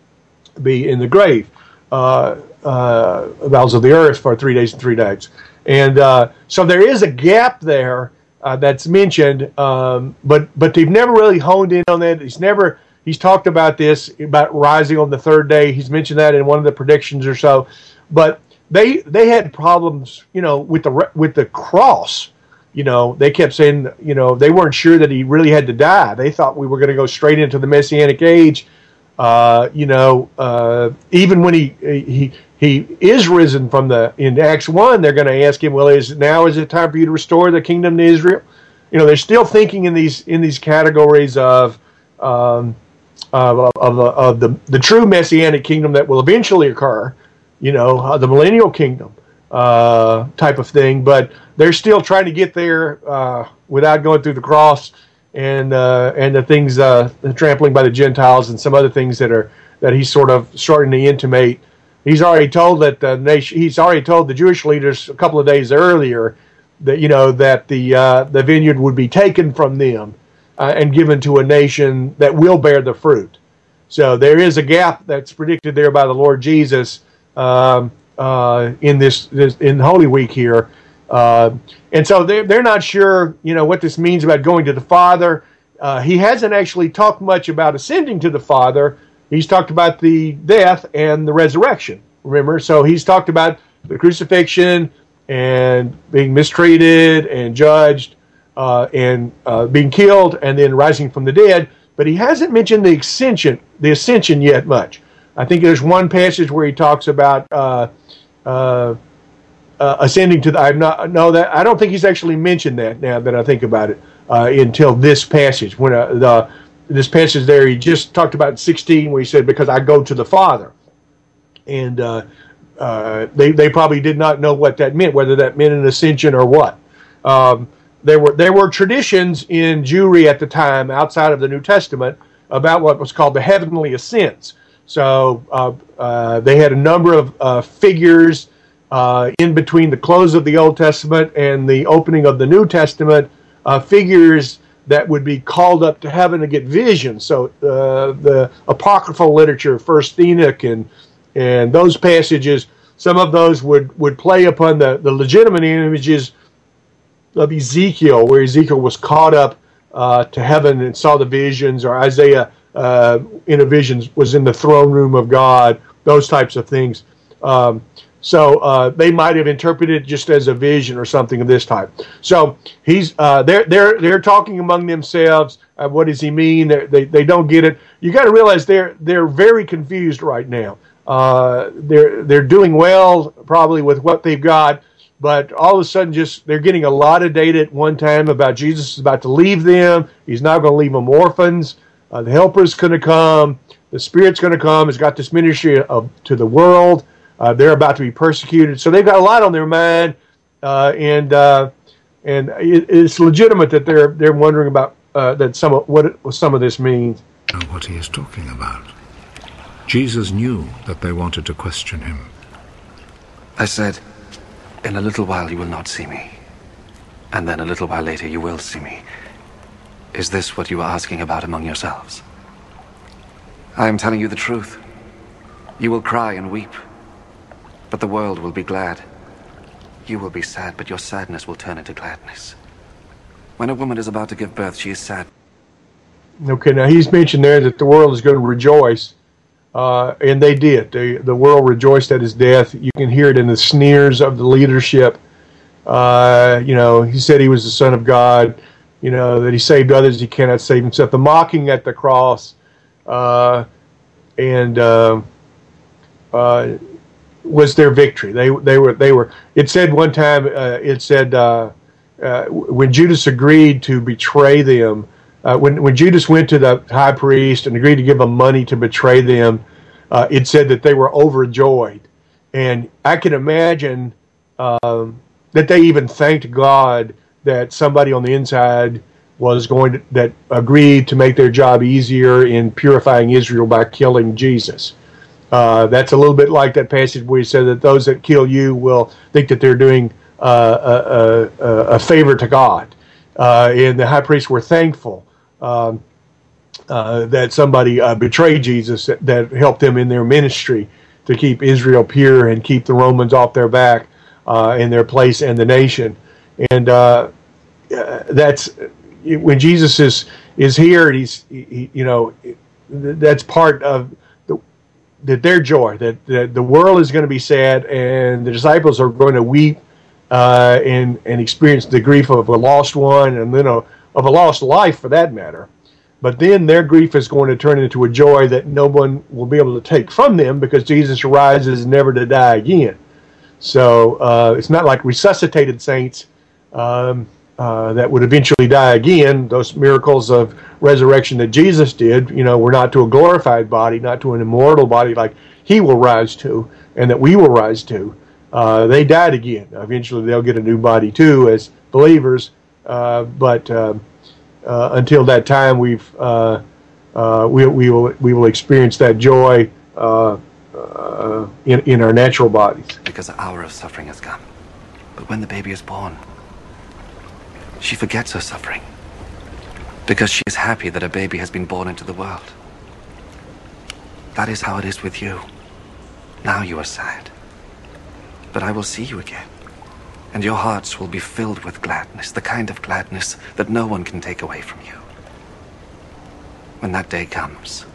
be in the grave. Uh, uh, bowels of the earth for three days and three nights. And uh, so there is a gap there uh, that's mentioned, um, but but they've never really honed in on that. He's never, he's talked about this, about rising on the third day. He's mentioned that in one of the predictions or so. But they they had problems, you know, with the with the cross. You know, they kept saying, you know, they weren't sure that he really had to die. They thought we were going to go straight into the Messianic age. Uh, you know, uh, even when he he he is risen from the in Acts one, they're going to ask him, well, is now is it time for you to restore the kingdom to Israel? You know, they're still thinking in these in these categories of um, of, of, of the the true Messianic kingdom that will eventually occur. You know, uh, the millennial kingdom uh, type of thing, but they're still trying to get there uh, without going through the cross and uh, and the things, uh, the trampling by the Gentiles and some other things that are that he's sort of starting to intimate. He's already told that the nation. He's already told the Jewish leaders a couple of days earlier that you know that the uh, the vineyard would be taken from them uh, and given to a nation that will bear the fruit. So there is a gap that's predicted there by the Lord Jesus. Um, uh, in this, this in Holy Week here, uh, and so they're they're not sure, you know, what this means about going to the Father. Uh, he hasn't actually talked much about ascending to the Father. He's talked about the death and the resurrection. Remember, so he's talked about the crucifixion and being mistreated and judged uh, and uh, being killed and then rising from the dead. But he hasn't mentioned the ascension, the ascension yet much. I think there's one passage where he talks about uh, uh, uh, ascending to the. I'm not no that I don't think he's actually mentioned that now that I think about it uh, until this passage. When uh, the this passage there, he just talked about sixteen where he said, "Because I go to the Father," and uh, uh, they they probably did not know what that meant, whether that meant an ascension or what. Um, there were there were traditions in Jewry at the time outside of the New Testament about what was called the heavenly ascents. So uh, uh, they had a number of uh, figures uh, in between the close of the Old Testament and the opening of the New Testament, uh, figures that would be called up to heaven to get visions. So uh, the apocryphal literature, First Enoch and and those passages, some of those would, would play upon the, the legitimate images of Ezekiel, where Ezekiel was caught up uh, to heaven and saw the visions, or Isaiah Uh, in a vision was in the throne room of God, those types of things. Um, so uh, they might have interpreted it just as a vision or something of this type. So he's uh, they're they're they're talking among themselves. Uh, what does he mean? They're, they they don't get it. You got to realize they're they're very confused right now. Uh, they're they're doing well probably with what they've got, but all of a sudden just they're getting a lot of data at one time about Jesus is about to leave them. He's not going to leave them orphans. Uh, the Helper's going to come. The Spirit's going to come. He's got this ministry of, to the world. Uh, they're about to be persecuted. So they've got a lot on their mind, uh, and uh, and it, it's legitimate that they're they're wondering about uh, that some of, what, it, what some of this means. What he is talking about. Jesus knew that they wanted to question him. I said, in a little while you will not see me, and then a little while later you will see me. Is this what you are asking about among yourselves? I am telling you the truth. You will cry and weep, but the world will be glad. You will be sad, but your sadness will turn into gladness. When a woman is about to give birth, she is sad. Okay, now he's mentioned there that the world is going to rejoice, uh, and they did. They, the world rejoiced at his death. You can hear it in the sneers of the leadership. Uh, you know, he said he was the Son of God. you know, that he saved others, he cannot save himself. The mocking at the cross, uh, and uh, uh, was their victory. They they were they were. It said one time. Uh, it said uh, uh, when Judas agreed to betray them. Uh, when when Judas went to the high priest and agreed to give him money to betray them, uh, it said that they were overjoyed, and I can imagine um, that they even thanked God that somebody on the inside was going to, that agreed to make their job easier in purifying Israel by killing Jesus. Uh, that's a little bit like that passage where he said that those that kill you will think that they're doing uh, a, a, a favor to God. Uh, and the high priests were thankful um, uh, that somebody uh, betrayed Jesus that, that helped them in their ministry to keep Israel pure and keep the Romans off their back uh, in their place and the nation. And uh, that's when Jesus is is here. He's he, you know that's part of the, that their joy that, that the world is going to be sad and the disciples are going to weep uh, and and experience the grief of a lost one and then a, of a lost life for that matter. But then their grief is going to turn into a joy that no one will be able to take from them because Jesus rises never to die again. So uh, it's not like resuscitated saints um, uh, that would eventually die again. Those miracles of resurrection that Jesus did, you know, were not to a glorified body, not to an immortal body like he will rise to and that we will rise to. Uh, they died again. Eventually they'll get a new body too as believers. Uh, but uh, uh, until that time, we've uh, uh, we, we will we will experience that joy uh, uh, in in our natural bodies. Because the hour of suffering has come. But when the baby is born, she forgets her suffering. Because she is happy that a baby has been born into the world. That is how it is with you. Now you are sad. But I will see you again. And your hearts will be filled with gladness, the kind of gladness that no one can take away from you. When that day comes.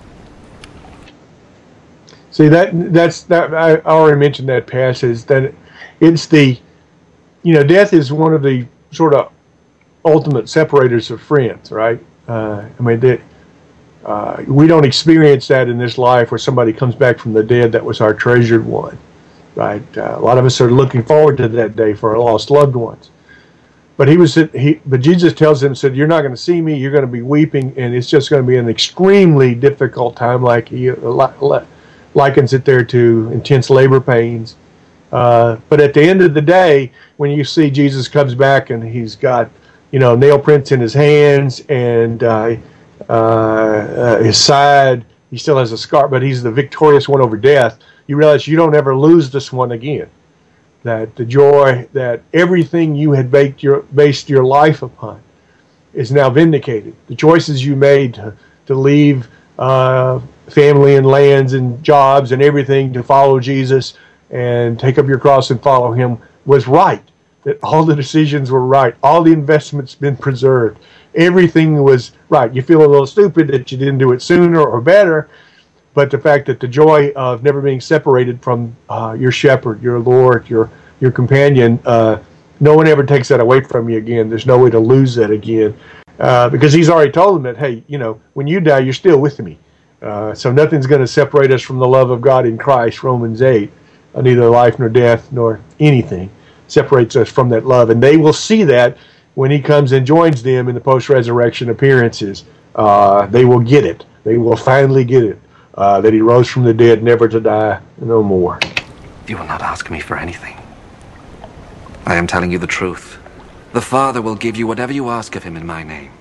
See, that that's that I already mentioned that passage, that it's the, you know, death is one of the sort of ultimate separators of friends, right? Uh, I mean, that uh, we don't experience that in this life where somebody comes back from the dead that was our treasured one, right? Uh, a lot of us are looking forward to that day for our lost loved ones. But he was, he, but Jesus tells him, said, "You're not going to see me. You're going to be weeping, and it's just going to be an extremely difficult time." Like he uh, likens it there to intense labor pains. Uh, but at the end of the day, when you see Jesus comes back and he's got, you know, nail prints in his hands and uh, uh, uh, his side, he still has a scar, but he's the victorious one over death. You realize you don't ever lose this one again. That the joy, that everything you had baked your, based your life upon is now vindicated. The choices you made to, to leave uh, family and lands and jobs and everything to follow Jesus and take up your cross and follow him was right. That all the decisions were right. All the investments been preserved. Everything was right. You feel a little stupid that you didn't do it sooner or better, but the fact that the joy of never being separated from uh, your shepherd, your Lord, your your companion, uh, no one ever takes that away from you again. There's no way to lose that again. Uh, because he's already told them that, hey, you know, when you die, you're still with me. Uh, so nothing's going to separate us from the love of God in Christ, Romans eight. Uh, neither life nor death nor anything separates us from that love. And they will see that when he comes and joins them in the post-resurrection appearances. Uh, they will get it. They will finally get it. Uh, that he rose from the dead, never to die no more. You will not ask me for anything. I am telling you the truth. The Father will give you whatever you ask of him in my name.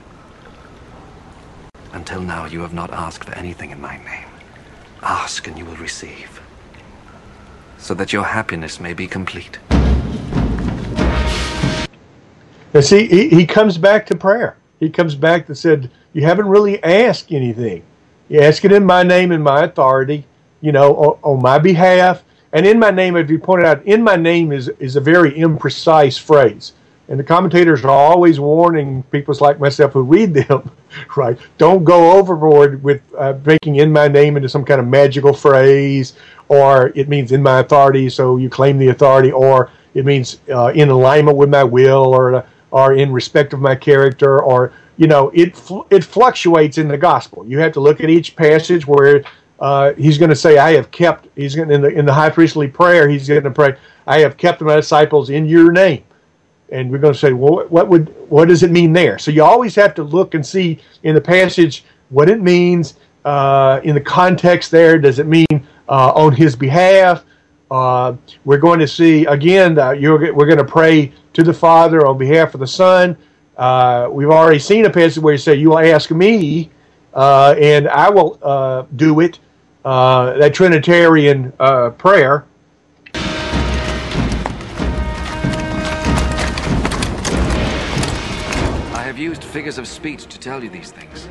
Until now, you have not asked for anything in my name. Ask and you will receive, so that your happiness may be complete. Now see, he, he comes back to prayer. He comes back and said, you haven't really asked anything. You ask it in my name, in my authority, you know, on, on my behalf. And in my name, as you pointed out, in my name is, is a very imprecise phrase. And the commentators are always warning people like myself who read them, right? Don't go overboard with uh, making in my name into some kind of magical phrase, or it means in my authority, so you claim the authority, or it means uh, in alignment with my will, or or in respect of my character, or, you know, it fl- it fluctuates in the gospel. You have to look at each passage where uh, he's going to say, I have kept, he's going in the in the high priestly prayer, he's going to pray, I have kept my disciples in your name. And we're going to say, well, what would what does it mean there? So you always have to look and see in the passage what it means uh, in the context there. Does it mean uh, on his behalf? Uh, we're going to see, again, uh, you're, we're going to pray to the Father on behalf of the Son. Uh, we've already seen a passage where you say, you will ask me, uh, and I will uh, do it. Uh, that Trinitarian uh, prayer. I have used figures of speech to tell you these things.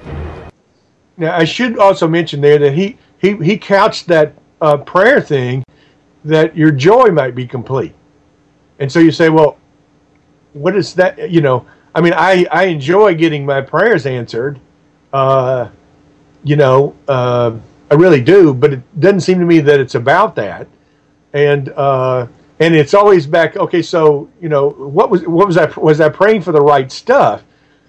Now, I should also mention there that he, he, he couched that uh, prayer thing that your joy might be complete. And so you say, well, what is that? You know, I mean, I, I enjoy getting my prayers answered. Uh, you know, uh, I really do, but it doesn't seem to me that it's about that. And uh, and it's always back, okay, so, you know, what was what was I, was I praying for the right stuff?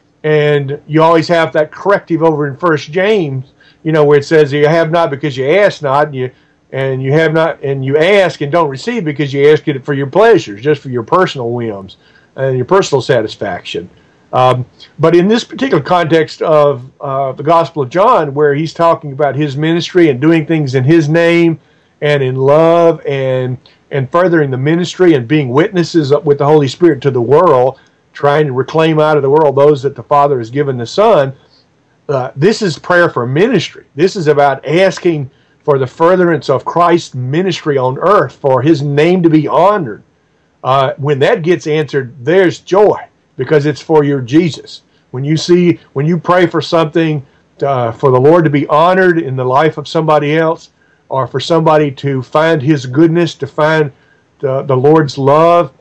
And you always have that corrective over in First James, you know, where it says you have not because you ask not, and you and you have not, and you ask and don't receive because you ask it for your pleasures, just for your personal whims and your personal satisfaction. Um, but in this particular context of uh, the Gospel of John, where he's talking about his ministry and doing things in his name and in love and and furthering the ministry and being witnesses with the Holy Spirit to the world, trying to reclaim out of the world those that the Father has given the Son, uh, this is prayer for ministry. This is about asking for the furtherance of Christ's ministry on earth, for his name to be honored. Uh, when that gets answered, there's joy, because it's for your Jesus. When you see, when you pray for something, uh, for the Lord to be honored in the life of somebody else, or for somebody to find his goodness, to find the, the Lord's love,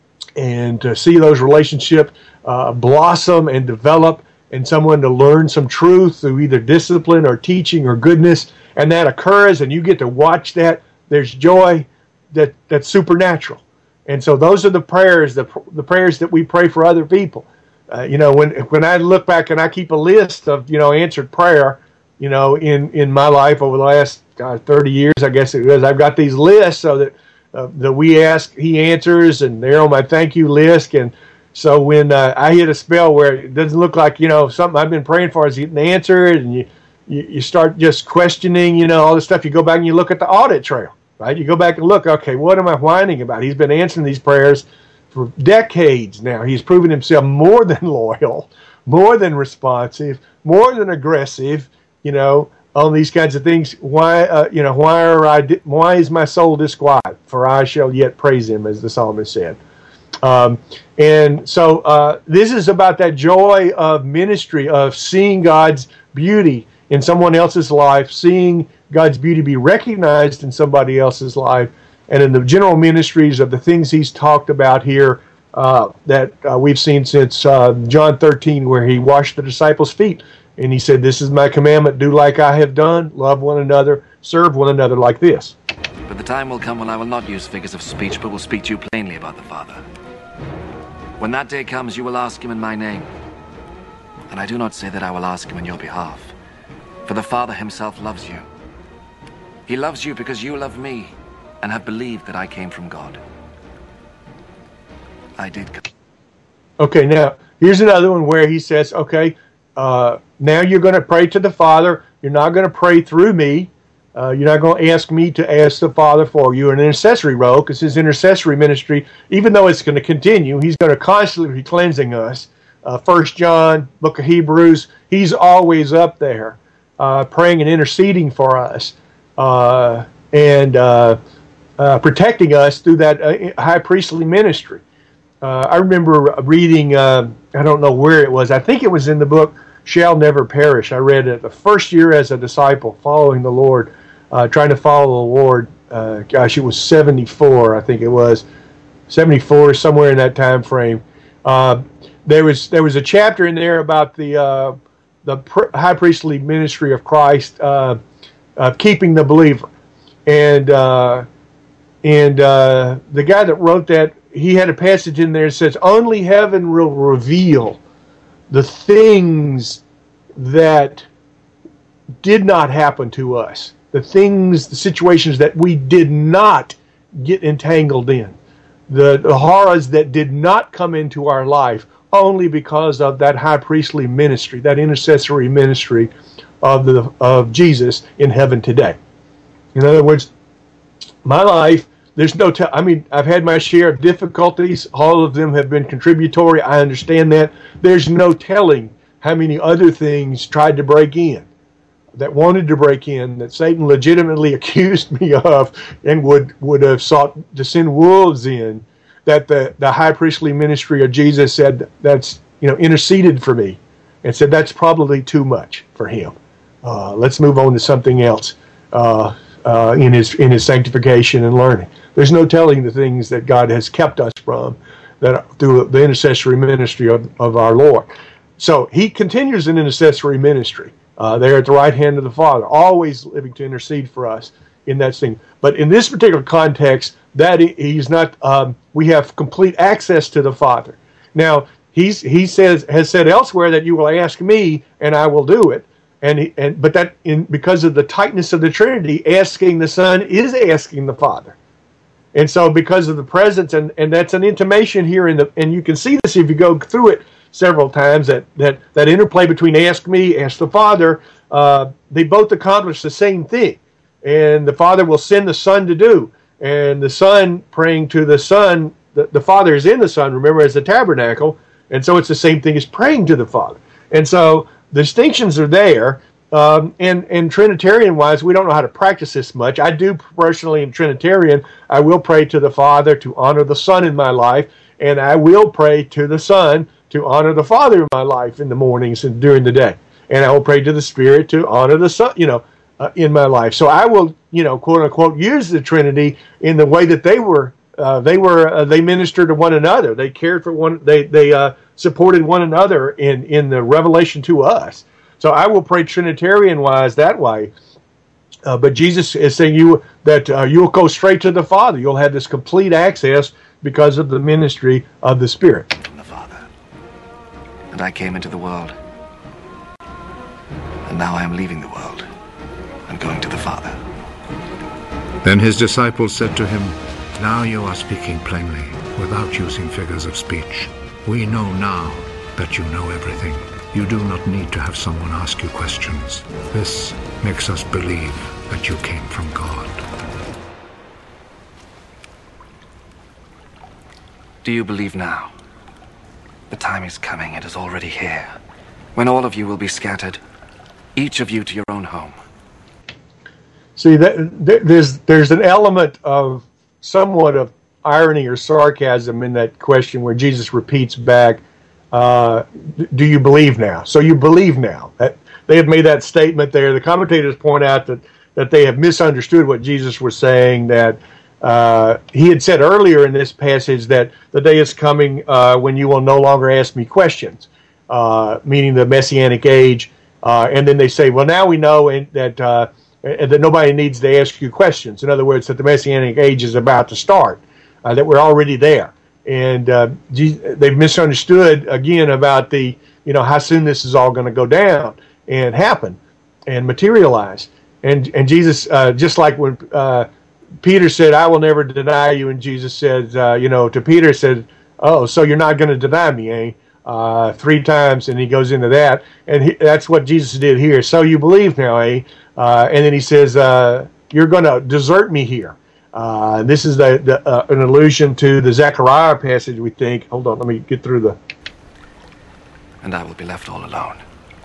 and to see those relationships uh, blossom and develop, and someone to learn some truth through either discipline or teaching or goodness, and that occurs, and you get to watch that, there's joy that that's supernatural. And so those are the prayers, the, the prayers that we pray for other people. Uh, you know, when when I look back and I keep a list of, you know, answered prayer, you know, in, in my life over the last uh, thirty years, I guess it was, I've got these lists so that uh, that we ask, he answers, and they're on my thank you list. And so when uh, I hit a spell where it doesn't look like, you know, something I've been praying for is getting answered, and you, you, you start just questioning, you know, all this stuff, you go back and you look at the audit trail, right? You go back and look, okay, what am I whining about? He's been answering these prayers for decades now. He's proven himself more than loyal, more than responsive, more than aggressive, you know, on these kinds of things. Why, uh, you know, why are I? Di- why is my soul disquiet? For I shall yet praise him, as the psalmist said. Um, and so uh, this is about that joy of ministry, of seeing God's beauty in someone else's life, seeing God's beauty be recognized in somebody else's life, and in the general ministries of the things he's talked about here uh, that uh, we've seen since uh, John thirteen, where he washed the disciples' feet. And he said, this is my commandment, do like I have done, love one another, serve one another like this. But the time will come when I will not use figures of speech, but will speak to you plainly about the Father. When that day comes, you will ask him in my name. And I do not say that I will ask him in your behalf, for the Father himself loves you. He loves you because you love me and have believed that I came from God. I did come. Okay, now, here's another one where he says, okay, uh, now you're going to pray to the Father. You're not going to pray through me. Uh, you're not going to ask me to ask the Father for you in an intercessory role, because his intercessory ministry, even though it's going to continue, he's going to constantly be cleansing us. Uh, First John, book of Hebrews, he's always up there uh, praying and interceding for us uh, and uh, uh, protecting us through that uh, high priestly ministry. Uh, I remember reading, uh, I don't know where it was, I think it was in the book Shall Never Perish. I read it the first year as a disciple, following the Lord, uh, trying to follow the Lord. Uh, gosh, it was seventy-four, I think it was, seventy-four, somewhere in that time frame. Uh, there was there was a chapter in there about the uh, the pr- high priestly ministry of Christ, uh, uh, keeping the believer, and uh, and uh, the guy that wrote that, he had a passage in there that says, only heaven will reveal the things that did not happen to us, the things, the situations that we did not get entangled in, the, the horrors that did not come into our life only because of that high priestly ministry, that intercessory ministry of the of Jesus in heaven today. In other words, my life, there's no tell. I mean, I've had my share of difficulties. All of them have been contributory. I understand that. There's no telling how many other things tried to break in, that wanted to break in, that Satan legitimately accused me of and would, would have sought to send wolves in, that the, the high priestly ministry of Jesus said that's, you know, interceded for me and said that's probably too much for him. Uh, let's move on to something else uh, uh, in his in his sanctification and learning. There's no telling the things that God has kept us from that through the intercessory ministry of, of our Lord. So he continues in intercessory ministry uh, there at the right hand of the Father, always living to intercede for us in that thing. But in this particular context, that he's not. Um, we have complete access to the Father. Now he's he says has said elsewhere that you will ask me and I will do it. And, he, and but that in because of the tightness of the Trinity, asking the Son is asking the Father, and so because of the presence, and, and that's an intimation here in the, and you can see this if you go through it several times, that that that interplay between ask me, ask the Father, uh, they both accomplish the same thing, and the Father will send the Son to do, and the Son praying to the Son, the, the Father is in the Son, remember, as the tabernacle, and so it's the same thing as praying to the Father, and so the distinctions are there, um, and, and Trinitarian-wise, we don't know how to practice this much. I do personally in Trinitarian, I will pray to the Father to honor the Son in my life, and I will pray to the Son to honor the Father in my life in the mornings and during the day. And I will pray to the Spirit to honor the Son, you know, uh, in my life. So I will, you know, quote-unquote, use the Trinity in the way that they were, uh, they were, uh, they ministered to one another. They cared for one, they, they, uh, supported one another in, in the revelation to us. So I will pray Trinitarian-wise that way. Uh, but Jesus is saying you that uh, you'll go straight to the Father. You'll have this complete access because of the ministry of the Spirit. From the Father. And I came into the world. And now I am leaving the world and going to the Father. Then his disciples said to him, now you are speaking plainly, without using figures of speech. We know now that you know everything. You do not need to have someone ask you questions. This makes us believe that you came from God. Do you believe now? The time is coming, it is already here, when all of you will be scattered, each of you to your own home. See, that, there's, there's an element of somewhat of irony or sarcasm in that question where Jesus repeats back, uh, do you believe now? So you believe now. That, they have made that statement there. The commentators point out that, that they have misunderstood what Jesus was saying, that uh, he had said earlier in this passage that the day is coming uh, when you will no longer ask me questions, uh, meaning the Messianic age. Uh, and then they say, well, now we know in, that uh, that nobody needs to ask you questions. In other words, that the Messianic age is about to start. Uh, that we're already there, and uh, they've misunderstood again about the, you know, how soon this is all going to go down and happen and materialize. And and Jesus, uh, just like when uh, Peter said, "I will never deny you," and Jesus said, uh, you know, to Peter said, "Oh, so you're not going to deny me, eh?" Uh, three times, and he goes into that, and he, that's what Jesus did here. So you believe now, eh? Uh, and then he says, uh, "You're going to desert me here." Uh, this is the, the, uh, an allusion to the Zechariah passage, we think. Hold on, let me get through the... And I will be left all alone.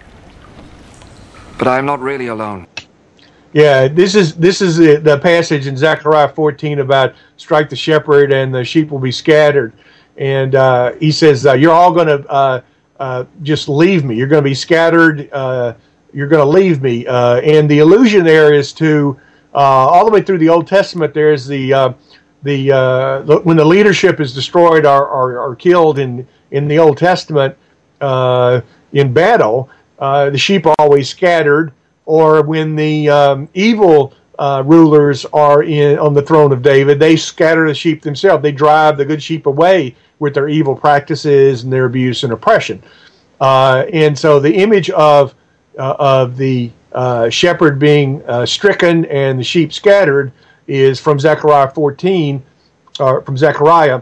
But I am not really alone. Yeah, this is this is the, the passage in Zechariah fourteen about strike the shepherd and the sheep will be scattered. And uh, he says, uh, you're all going to uh, uh, just leave me. You're going to be scattered. Uh, you're going to leave me. Uh, and the allusion there is to... Uh, all the way through the Old Testament, there's the uh, the, uh, the when the leadership is destroyed or, or, or killed in in the Old Testament uh, in battle, uh, the sheep are always scattered. Or when the um, evil uh, rulers are in on the throne of David. They scatter the sheep themselves. They drive the good sheep away with their evil practices and their abuse and oppression. Uh, and so the image of uh, of the uh, shepherd being uh, stricken and the sheep scattered is from Zechariah fourteen, or from Zechariah,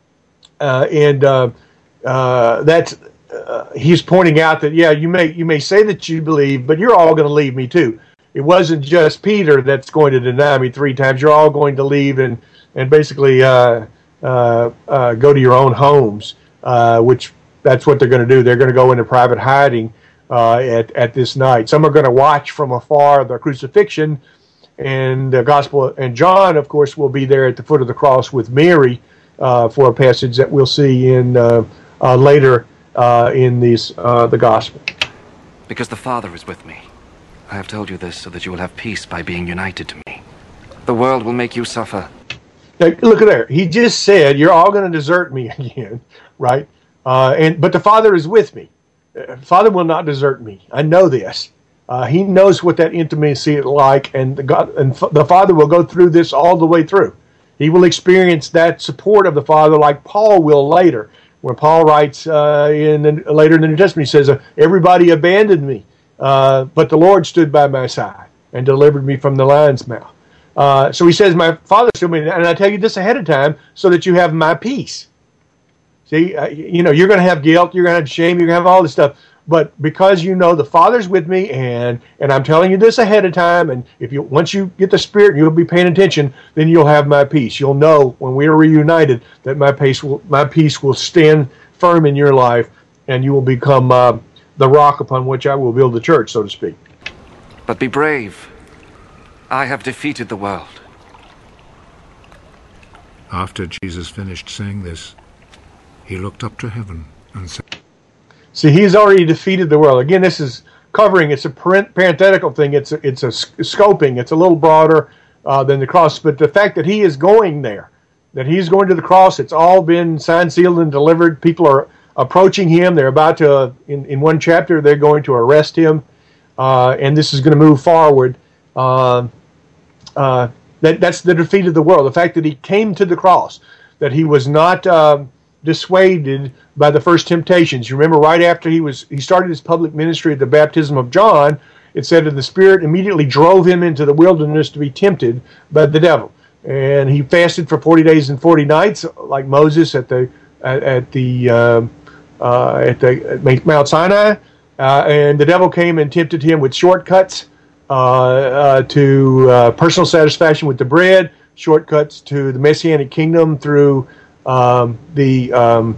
uh, and uh, uh, that's uh, he's pointing out that yeah, you may you may say that you believe, but you're all going to leave me too. It wasn't just Peter that's going to deny me three times. You're all going to leave and and basically uh, uh, uh, go to your own homes, uh, which that's what they're going to do. They're going to go into private hiding uh, at at this night. Some are going to watch from afar the crucifixion. And the gospel, and John, of course, will be there at the foot of the cross with Mary uh, for a passage that we'll see in uh, uh, later uh, in these uh, the gospel. Because the Father is with me. I have told you this so that you will have peace by being united to me. The world will make you suffer. Now, look at there. He just said, "You're all going to desert me again," right? Uh, and but the Father is with me. Uh, Father will not desert me. I know this. Uh, he knows what that intimacy is like, and the God and f- the Father will go through this all the way through. He will experience that support of the Father, like Paul will later, when Paul writes uh, in the, later in the New Testament. He says, uh, "Everybody abandoned me, uh, but the Lord stood by my side and delivered me from the lion's mouth." Uh, so he says, "My Father stood by me, and I tell you this ahead of time, so that you have my peace." See, uh, you know, you're going to have guilt, you're going to have shame, you're going to have all this stuff. But because you know the Father's with me, and and I'm telling you this ahead of time, and if you once you get the Spirit and you'll be paying attention, then you'll have my peace. You'll know when we are reunited that my peace will my peace will stand firm in your life, and you will become uh, the rock upon which I will build the church, so to speak. But be brave. I have defeated the world. After Jesus finished saying this, he looked up to heaven and said, See, he's already defeated the world. Again, this is covering, it's a parenthetical thing, it's a, it's a scoping, it's a little broader uh, than the cross, but the fact that he is going there, that he's going to the cross, it's all been signed, sealed, and delivered. People are approaching him. They're about to, uh, in, in one chapter, they're going to arrest him, uh, and this is going to move forward. Uh, uh, that, that's the defeat of the world. The fact that he came to the cross, that he was not Uh, dissuaded by the first temptations. You remember right after he was he started his public ministry at the baptism of John, it said that the Spirit immediately drove him into the wilderness to be tempted by the devil. And he fasted for forty days and forty nights, like Moses at the at, at the uh, uh, at the at Mount Sinai. Uh, and the devil came and tempted him with shortcuts uh, uh, to uh, personal satisfaction with the bread, shortcuts to the Messianic kingdom through Um, the um,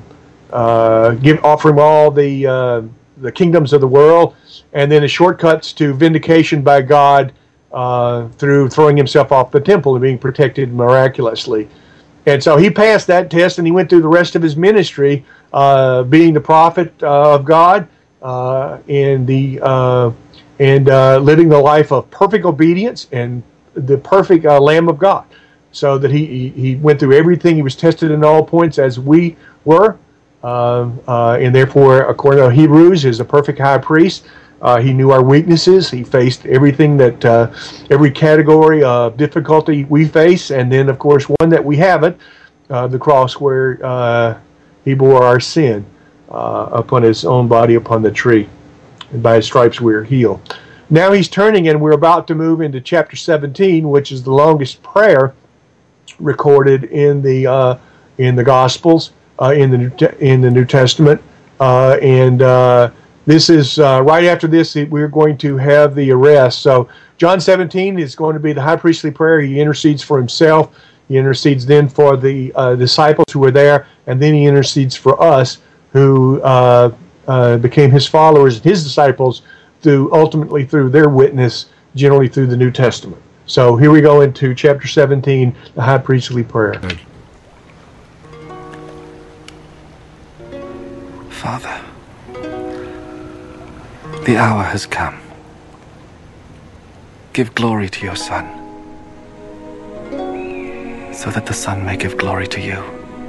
uh, give offer him all the uh, the kingdoms of the world, and then the shortcuts to vindication by God uh, through throwing himself off the temple and being protected miraculously. And so he passed that test, and he went through the rest of his ministry, uh, being the prophet uh, of God, uh, and the uh, and uh, living the life of perfect obedience and the perfect uh, Lamb of God. So that he, he he went through everything. He was tested in all points as we were, uh, uh, and therefore, according to Hebrews, is a perfect high priest. Uh, he knew our weaknesses. He faced everything that uh, every category of difficulty we face, and then, of course, one that we haven't, uh, the cross, where uh, he bore our sin uh, upon his own body upon the tree, and by his stripes we are healed. Now he's turning, and we're about to move into chapter seventeen, which is the longest prayer recorded in the uh, in the Gospels, uh, in the New Te- in the New Testament, uh, and uh, this is uh, right after this we're going to have the arrest. So John seventeen is going to be the high priestly prayer. He intercedes for himself. He intercedes then for the uh, disciples who were there, and then he intercedes for us who uh, uh, became his followers and his disciples through ultimately through their witness, generally through the New Testament. So here we go into chapter seventeen, the high priestly prayer. Father, the hour has come. Give glory to your Son, so that the Son may give glory to you.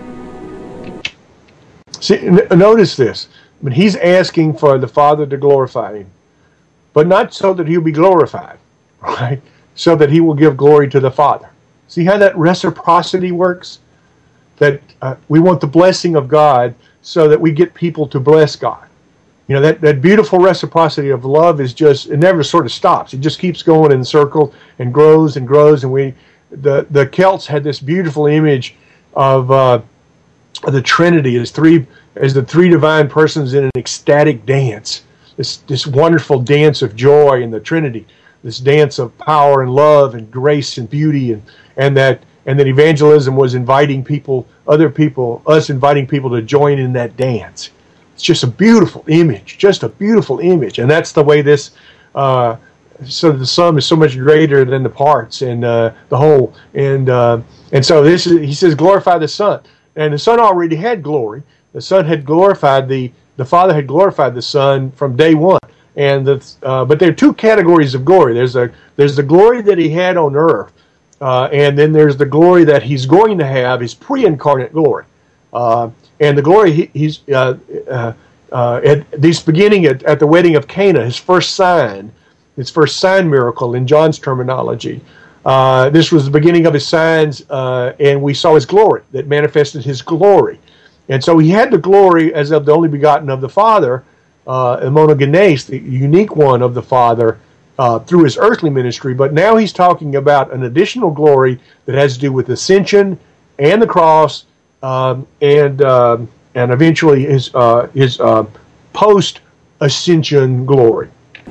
See, n- notice this. I mean, he's asking for the Father to glorify him, but not so that he'll be glorified, right? so that he will give glory to the Father. See how that reciprocity works? That uh, we want the blessing of God so that we get people to bless God. You know, that, that beautiful reciprocity of love is just, it never sort of stops. It just keeps going in circles and grows and grows. And we, the, the Celts had this beautiful image of, uh, of the Trinity as three, as the three divine persons in an ecstatic dance. This, this wonderful dance of joy in the Trinity. This dance of power and love and grace and beauty, and, and that and that evangelism was inviting people, other people, us inviting people to join in that dance. It's just a beautiful image, just a beautiful image, and that's the way this. Uh, so the sum is so much greater than the parts and uh, the whole, and uh, and so this is, he says, glorify the Son, and the Son already had glory. The Son had glorified the the Father had glorified the Son from day one. And the, uh, but there are two categories of glory. There's a there's the glory that he had on earth, uh, and then there's the glory that he's going to have, his pre-incarnate glory. Uh, and the glory he, he's uh, uh, uh, at this beginning at, at the wedding of Cana, his first sign, his first sign miracle in John's terminology. Uh, this was the beginning of his signs, uh, and we saw his glory that manifested his glory. And so he had the glory as of the only begotten of the Father. Uh, monogenes, the unique one of the Father, uh, through his earthly ministry, but now he's talking about an additional glory that has to do with ascension and the cross, um, and uh, and eventually his uh, his uh, post ascension glory.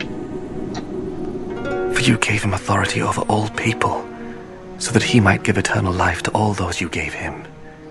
For you gave him authority over all people, so that he might give eternal life to all those you gave him.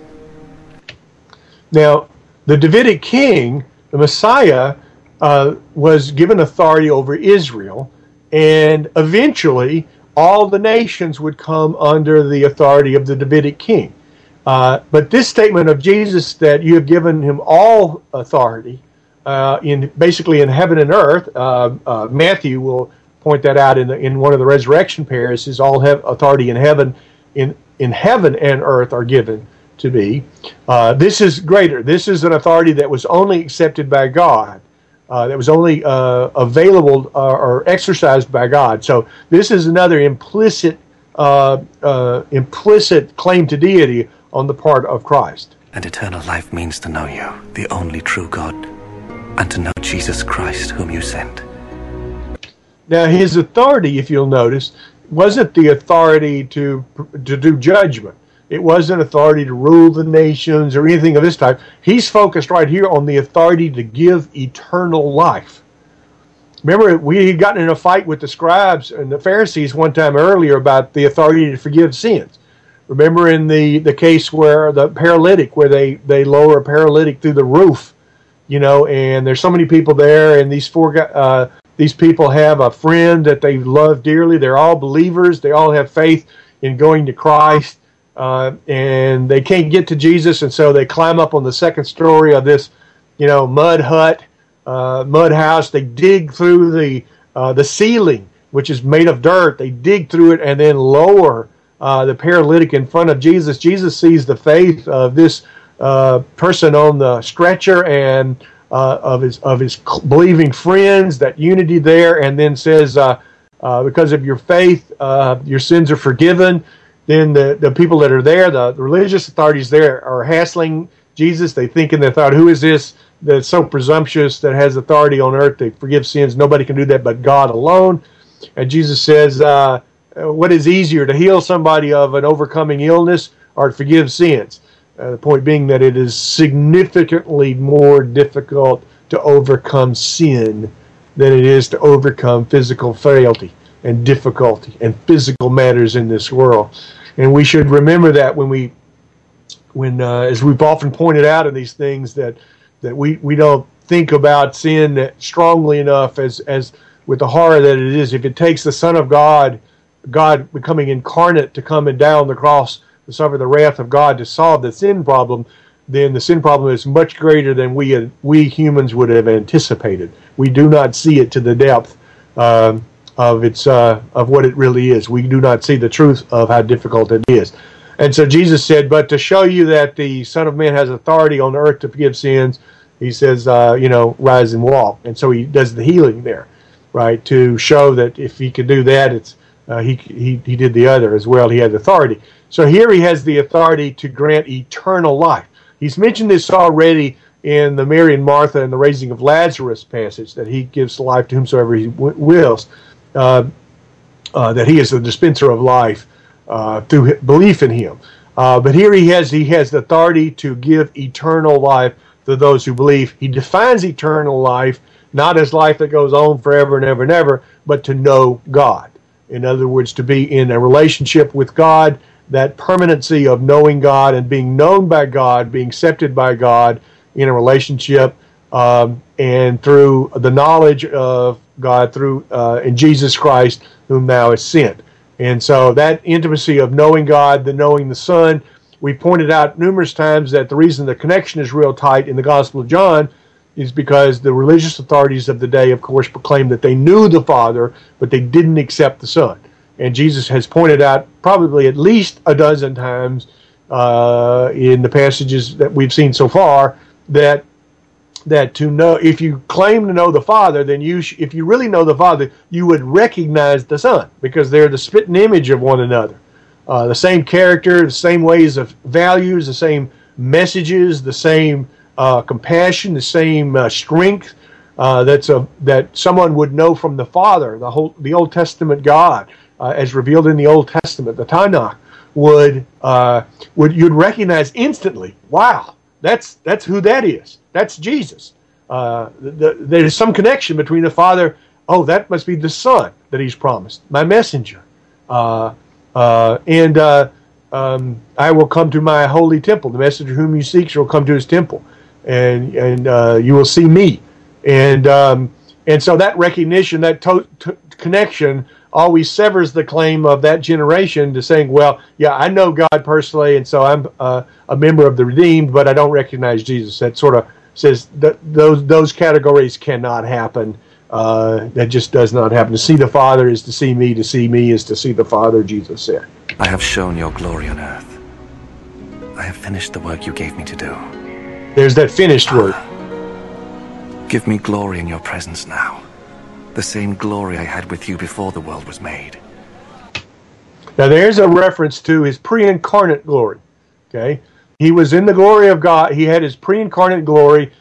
Now, the Davidic king, the Messiah, Uh, was given authority over Israel, and eventually all the nations would come under the authority of the Davidic king. Uh, but this statement of Jesus that you have given him all authority, uh, in basically in heaven and earth, uh, uh, Matthew will point that out in the, in one of the resurrection pairs, is all have authority in heaven, in in heaven and earth are given to me. Uh, this is greater. This is an authority that was only accepted by God. Uh, that was only uh, available uh, or exercised by God. So this is another implicit uh, uh, implicit claim to deity on the part of Christ. And eternal life means to know you, the only true God, and to know Jesus Christ, whom you sent. Now his authority, if you'll notice, wasn't the authority to to do judgment. It wasn't authority to rule the nations or anything of this type. He's focused right here on the authority to give eternal life. Remember, we had gotten in a fight with the scribes and the Pharisees one time earlier about the authority to forgive sins. Remember in the, the case where the paralytic, where they, they lower a paralytic through the roof, you know, and there's so many people there, and these four uh, these people have a friend that they love dearly. They're all believers. They all have faith in going to Christ. Uh, and they can't get to Jesus, and so they climb up on the second story of this, you know, mud hut, uh, mud house. They dig through the uh, the ceiling, which is made of dirt. They dig through it and then lower uh, the paralytic in front of Jesus. Jesus sees the faith of this uh, person on the stretcher and uh, of his of his believing friends, that unity there, and then says, uh, uh, because of your faith, uh, your sins are forgiven. Then the, the people that are there, the, the religious authorities there, are hassling Jesus. They think in their thought, who is this that's so presumptuous that has authority on earth to forgive sins? Nobody can do that but God alone. And Jesus says, uh, what is easier, to heal somebody of an overcoming illness or to forgive sins? Uh, the point being that it is significantly more difficult to overcome sin than it is to overcome physical frailty and difficulty and physical matters in this world. And we should remember that when we, when uh, as we've often pointed out in these things, that that we, we don't think about sin strongly enough as as with the horror that it is. If it takes the Son of God, God becoming incarnate to come and die on the cross to suffer the wrath of God to solve the sin problem, then the sin problem is much greater than we had, we humans would have anticipated. We do not see it to the depth Um, of its uh, of what it really is. We do not see the truth of how difficult it is. And so Jesus said, but to show you that the Son of Man has authority on earth to forgive sins, he says, uh, you know, rise and walk. And so he does the healing there, right, to show that if he can do that, it's Uh, he, he he did the other as well. He had authority. So here he has the authority to grant eternal life. He's mentioned this already in the Mary and Martha and the raising of Lazarus passage, that he gives life to whomsoever he w- wills, uh, uh, that he is the dispenser of life uh, through belief in him. Uh, but here he has he has the authority to give eternal life to those who believe. He defines eternal life not as life that goes on forever and ever and ever, but to know God. In other words, to be in a relationship with God, that permanency of knowing God and being known by God, being accepted by God in a relationship, um, and through the knowledge of God through uh, in Jesus Christ, whom thou hast sent. And so that intimacy of knowing God, the knowing the Son, we pointed out numerous times that the reason the connection is real tight in the Gospel of John is because the religious authorities of the day, of course, proclaimed that they knew the Father, but they didn't accept the Son. And Jesus has pointed out probably at least a dozen times uh, in the passages that we've seen so far that that to know, if you claim to know the Father, then you, sh- if you really know the Father, you would recognize the Son, because they're the spitting image of one another. Uh, the same character, the same ways of values, the same messages, the same uh, compassion, the same uh, strength uh, that's a, that someone would know from the Father, the whole the Old Testament God. Uh, as revealed in the Old Testament, the Tanakh, would uh, would you'd recognize instantly. Wow, that's that's who that is. That's Jesus. Uh, the, the, there's some connection between the Father. Oh, that must be the Son that He's promised, my messenger. Uh, uh, and uh, um, I will come to my holy temple. The messenger whom you seek shall come to His temple, and and uh, you will see me. And um, and so that recognition, that to- to- connection, always severs the claim of that generation to saying, well, yeah, I know God personally, and so I'm uh, a member of the redeemed, but I don't recognize Jesus. That sort of says that those those categories cannot happen. Uh, that just does not happen. To see the Father is to see me. To see me is to see the Father, Jesus said. I have shown your glory on earth. I have finished the work you gave me to do. There's that finished work. Give me glory in your presence now. The same glory I had with you before the world was made. Now there's a reference to his pre-incarnate glory. Okay, he was in the glory of God. He had his pre-incarnate glory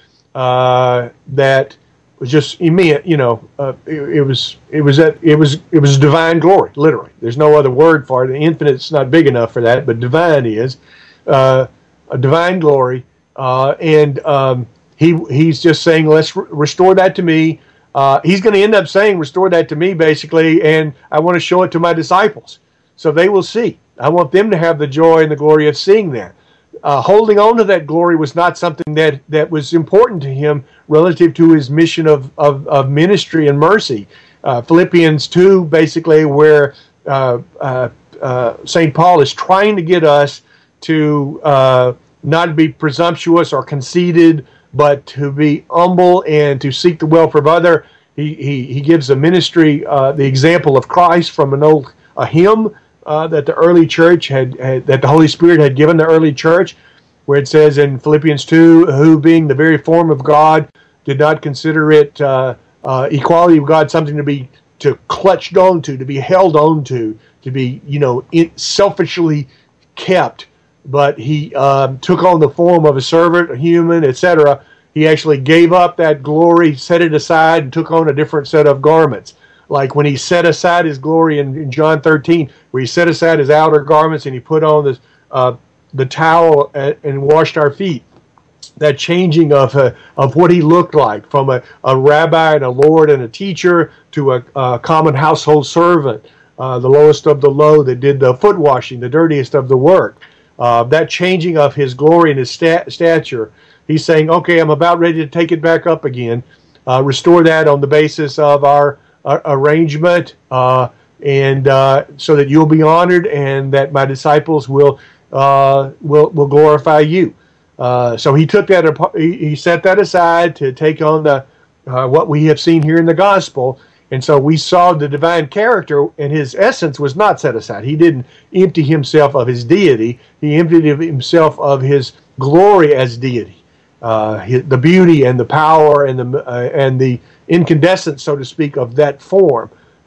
uh, that was just immense. You know, uh, it, it was it was at, it was it was divine glory. Literally, there's no other word for it. Infinite's not big enough for that, but divine is uh, a divine glory, uh, and um, he he's just saying, let's re- restore that to me. Uh, he's going to end up saying, restore that to me, basically, and I want to show it to my disciples so they will see. I want them to have the joy and the glory of seeing that. Uh, holding on to that glory was not something that, that was important to him relative to his mission of, of, of ministry and mercy. Uh, Philippians two, basically, where uh, uh, uh, Saint Paul is trying to get us to uh, not be presumptuous or conceited, but to be humble and to seek the welfare of other. He he, he gives a ministry, uh, the example of Christ from an old a hymn uh, that the early church had, had, that the Holy Spirit had given the early church, where it says in Philippians two, who being the very form of God, did not consider it uh, uh, equality of God something to be to clutched on to, to be held on to, to be, you know, in, selfishly kept. But he um, took on the form of a servant, a human, et cetera. He actually gave up that glory, set it aside, and took on a different set of garments. Like when he set aside his glory in, in John thirteen, where he set aside his outer garments and he put on the, uh, the towel and, and washed our feet. That changing of uh, of what he looked like, from a, a rabbi and a lord and a teacher to a, a common household servant, uh, the lowest of the low that did the foot washing, the dirtiest of the work. Uh, that changing of his glory and his stat- stature, he's saying, okay, I'm about ready to take it back up again, uh, restore that on the basis of our uh, arrangement, uh, and uh, so that you'll be honored and that my disciples will uh, will will glorify you. Uh, so he took that, he, he set that aside to take on the uh, what we have seen here in the gospel. And so we saw the divine character, and his essence was not set aside. He didn't empty himself of his deity. He emptied himself of his glory as deity. Uh, his, the beauty and the power and the uh, and the incandescence, so to speak, of that form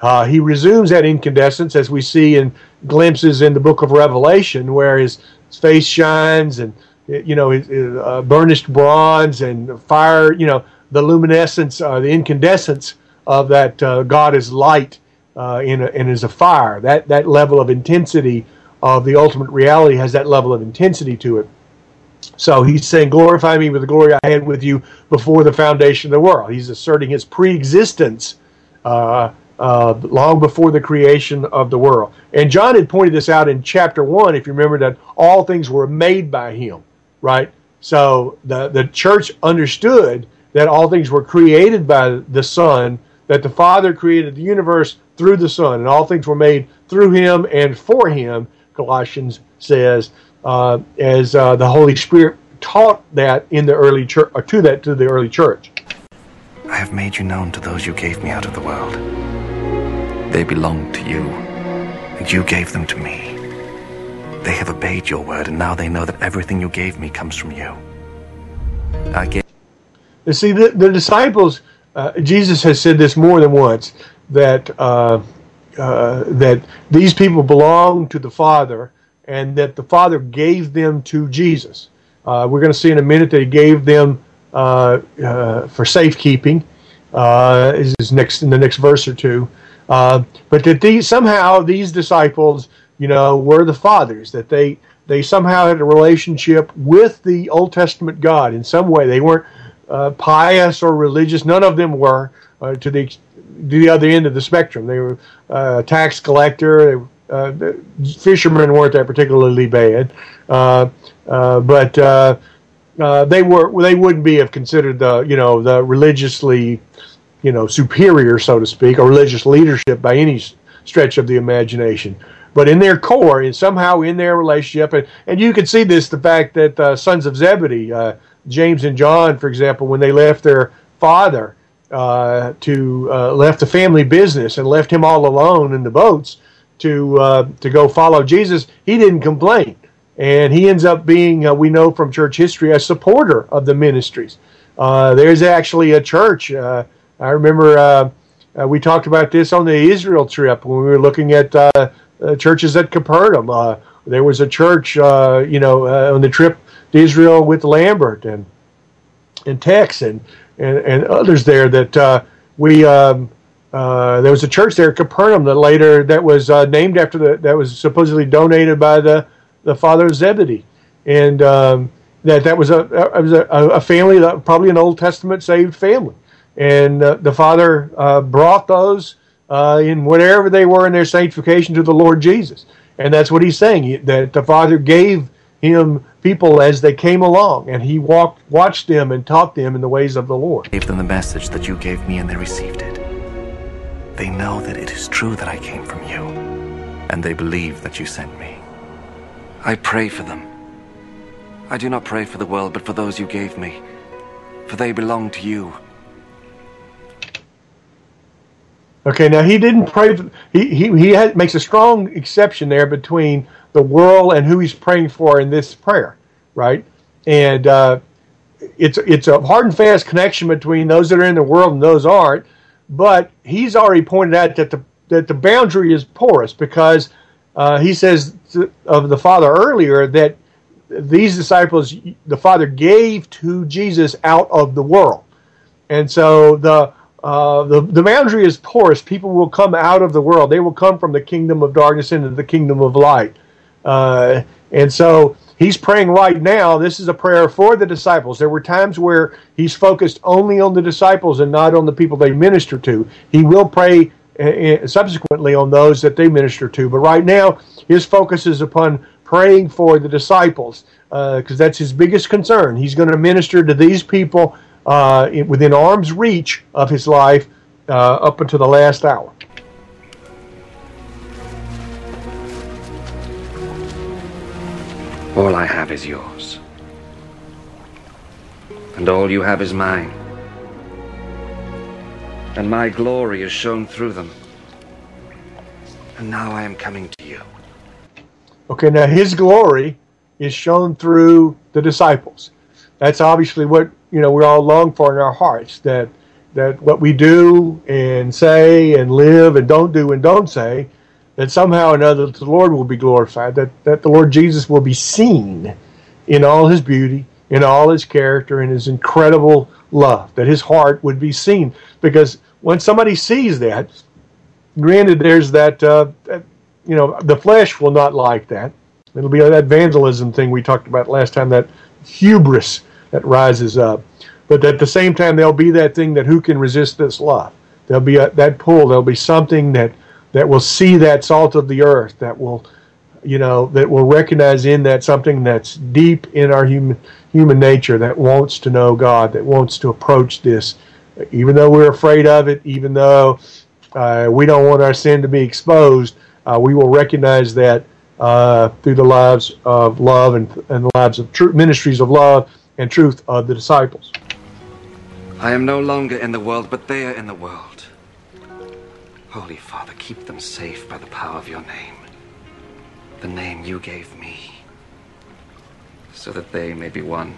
Uh, he resumes that incandescence, as we see in glimpses in the book of Revelation, where his, his face shines, and you know, his, his, uh, burnished bronze and fire. You know, the luminescence, uh, the incandescence of that uh, God is light uh, in a, and is a fire. That that level of intensity of the ultimate reality has that level of intensity to it. So he's saying, glorify me with the glory I had with you before the foundation of the world. He's asserting his pre-existence uh, uh, long before the creation of the world. And John had pointed this out in chapter one, if you remember, that all things were made by him, right? So the, the church understood that all things were created by the Son, that the Father created the universe through the Son, and all things were made through him and for him, Colossians says, uh, as uh, the Holy Spirit taught that in the early church, or to that to the early church. I have made you known to those you gave me out of the world. They belong to you, and you gave them to me. They have obeyed your word, and now they know that everything you gave me comes from you. I gave. You see, the, the disciples, uh, Jesus has said this more than once, that uh, uh, that these people belong to the Father, and that the Father gave them to Jesus. Uh, we're going to see in a minute that he gave them uh, uh, for safekeeping, uh, is next in the next verse or two. Uh, but that these somehow these disciples, you know, were the Father's, that they they somehow had a relationship with the Old Testament God in some way. They weren't uh, pious or religious. None of them were uh, to the the other end of the spectrum. They were uh, a tax collector. They, uh, the fishermen weren't that particularly bad, uh, uh, but uh, uh, they were they wouldn't be have considered the you know the religiously you know superior, so to speak, or religious leadership by any stretch of the imagination. But in their core, and somehow in their relationship, and, and you can see this, the fact that uh, sons of Zebedee, uh, James and John, for example, when they left their father uh, to uh, left the family business and left him all alone in the boats to uh, to go follow Jesus, he didn't complain, and he ends up being, uh, we know from church history, a supporter of the ministries. Uh, there's actually a church. Uh, I remember uh, uh, we talked about this on the Israel trip when we were looking at. Uh, Uh, churches at Capernaum. Uh, there was a church, uh, you know, uh, on the trip to Israel with Lambert and and Tex and, and, and others there that uh, we, um, uh, there was a church there at Capernaum that later, that was uh, named after the, that was supposedly donated by the, the father of Zebedee. And um, that, that was, a, a, was a, a family, that, probably an Old Testament saved family. And uh, the father uh, brought those Uh, in whatever they were in their sanctification to the Lord Jesus. And that's what he's saying, he, that the Father gave him people as they came along, and he walked, watched them and taught them in the ways of the Lord. Gave them the message that you gave me, and they received it. They know that it is true that I came from you, and they believe that you sent me. I pray for them. I do not pray for the world, but for those you gave me, for they belong to you. Okay, now he didn't pray. For, he he he has, makes a strong exception there between the world and who he's praying for in this prayer, right? And uh, it's it's a hard and fast connection between those that are in the world and those aren't. But he's already pointed out that the that the boundary is porous, because uh, he says to, of the Father earlier that these disciples the Father gave to Jesus out of the world, and so the. Uh, the, the boundary is porous. People will come out of the world. They will come from the kingdom of darkness into the kingdom of light. Uh, and so he's praying right now. This is a prayer for the disciples. There were times where he's focused only on the disciples and not on the people they minister to. He will pray uh, subsequently on those that they minister to. But right now, his focus is upon praying for the disciples, because uh, that's his biggest concern. He's going to minister to these people Uh, within arm's reach of his life uh, up until the last hour. All I have is yours, and all you have is mine, and my glory is shown through them, and now I am coming to you. Okay, now his glory is shown through the disciples. That's obviously what you know we all long for in our hearts, that that what we do and say and live and don't do and don't say, that somehow or another the Lord will be glorified, that, that the Lord Jesus will be seen in all his beauty, in all his character, and his incredible love, that his heart would be seen. Because when somebody sees that, granted there's that, uh, that you know, the flesh will not like that. It'll be that vandalism thing we talked about last time, that hubris that rises up. But at the same time, there'll be that thing that who can resist this love? There'll be a, that pull. There'll be something that, that will see that salt of the earth, that will, you know, that will recognize in that something that's deep in our human human nature, that wants to know God, that wants to approach this, even though we're afraid of it, even though uh, we don't want our sin to be exposed. Uh, we will recognize that uh, through the lives of love and, and the lives of true ministries of love and truth of the disciples. I am no longer in the world, but they are in the world. Holy Father, keep them safe by the power of your name, the name you gave me, so that they may be one.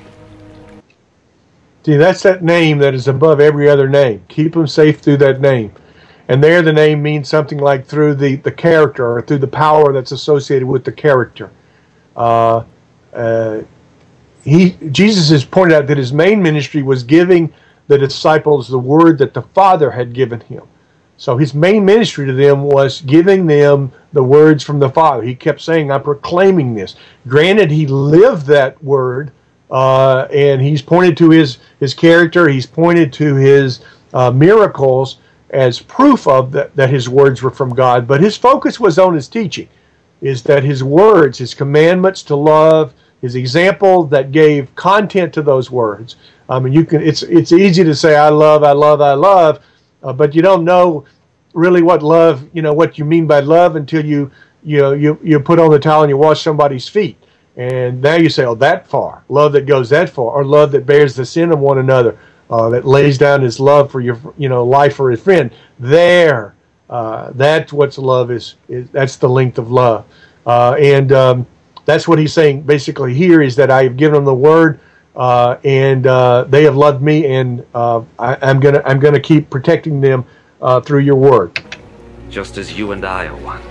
See, that's that name that is above every other name. Keep them safe through that name. And there the name means something like through the, the character, or through the power that's associated with the character. Uh, uh, he Jesus has pointed out that his main ministry was giving the disciples the word that the Father had given him. So his main ministry to them was giving them the words from the Father. He kept saying, I'm proclaiming this. Granted, he lived that word, uh, and he's pointed to his, his character, he's pointed to his uh, miracles as proof of that, that his words were from God, but his focus was on his teaching, is that his words, his commandments to love, his example that gave content to those words. I mean, you can. It's it's easy to say I love, I love, I love, uh, but you don't know really what love, you know, what you mean by love until you you know you you put on the towel and you wash somebody's feet, and now you say, oh, that far, love that goes that far, or love that bears the sin of one another. Uh, that lays down his love for your, you know, life for his friend. There, uh, that's what's love is, is. That's the length of love, uh, and um, that's what he's saying basically here, is that I have given them the word, uh, and uh, they have loved me, and uh, I, I'm gonna I'm gonna keep protecting them uh, through your word. Just as you and I are one.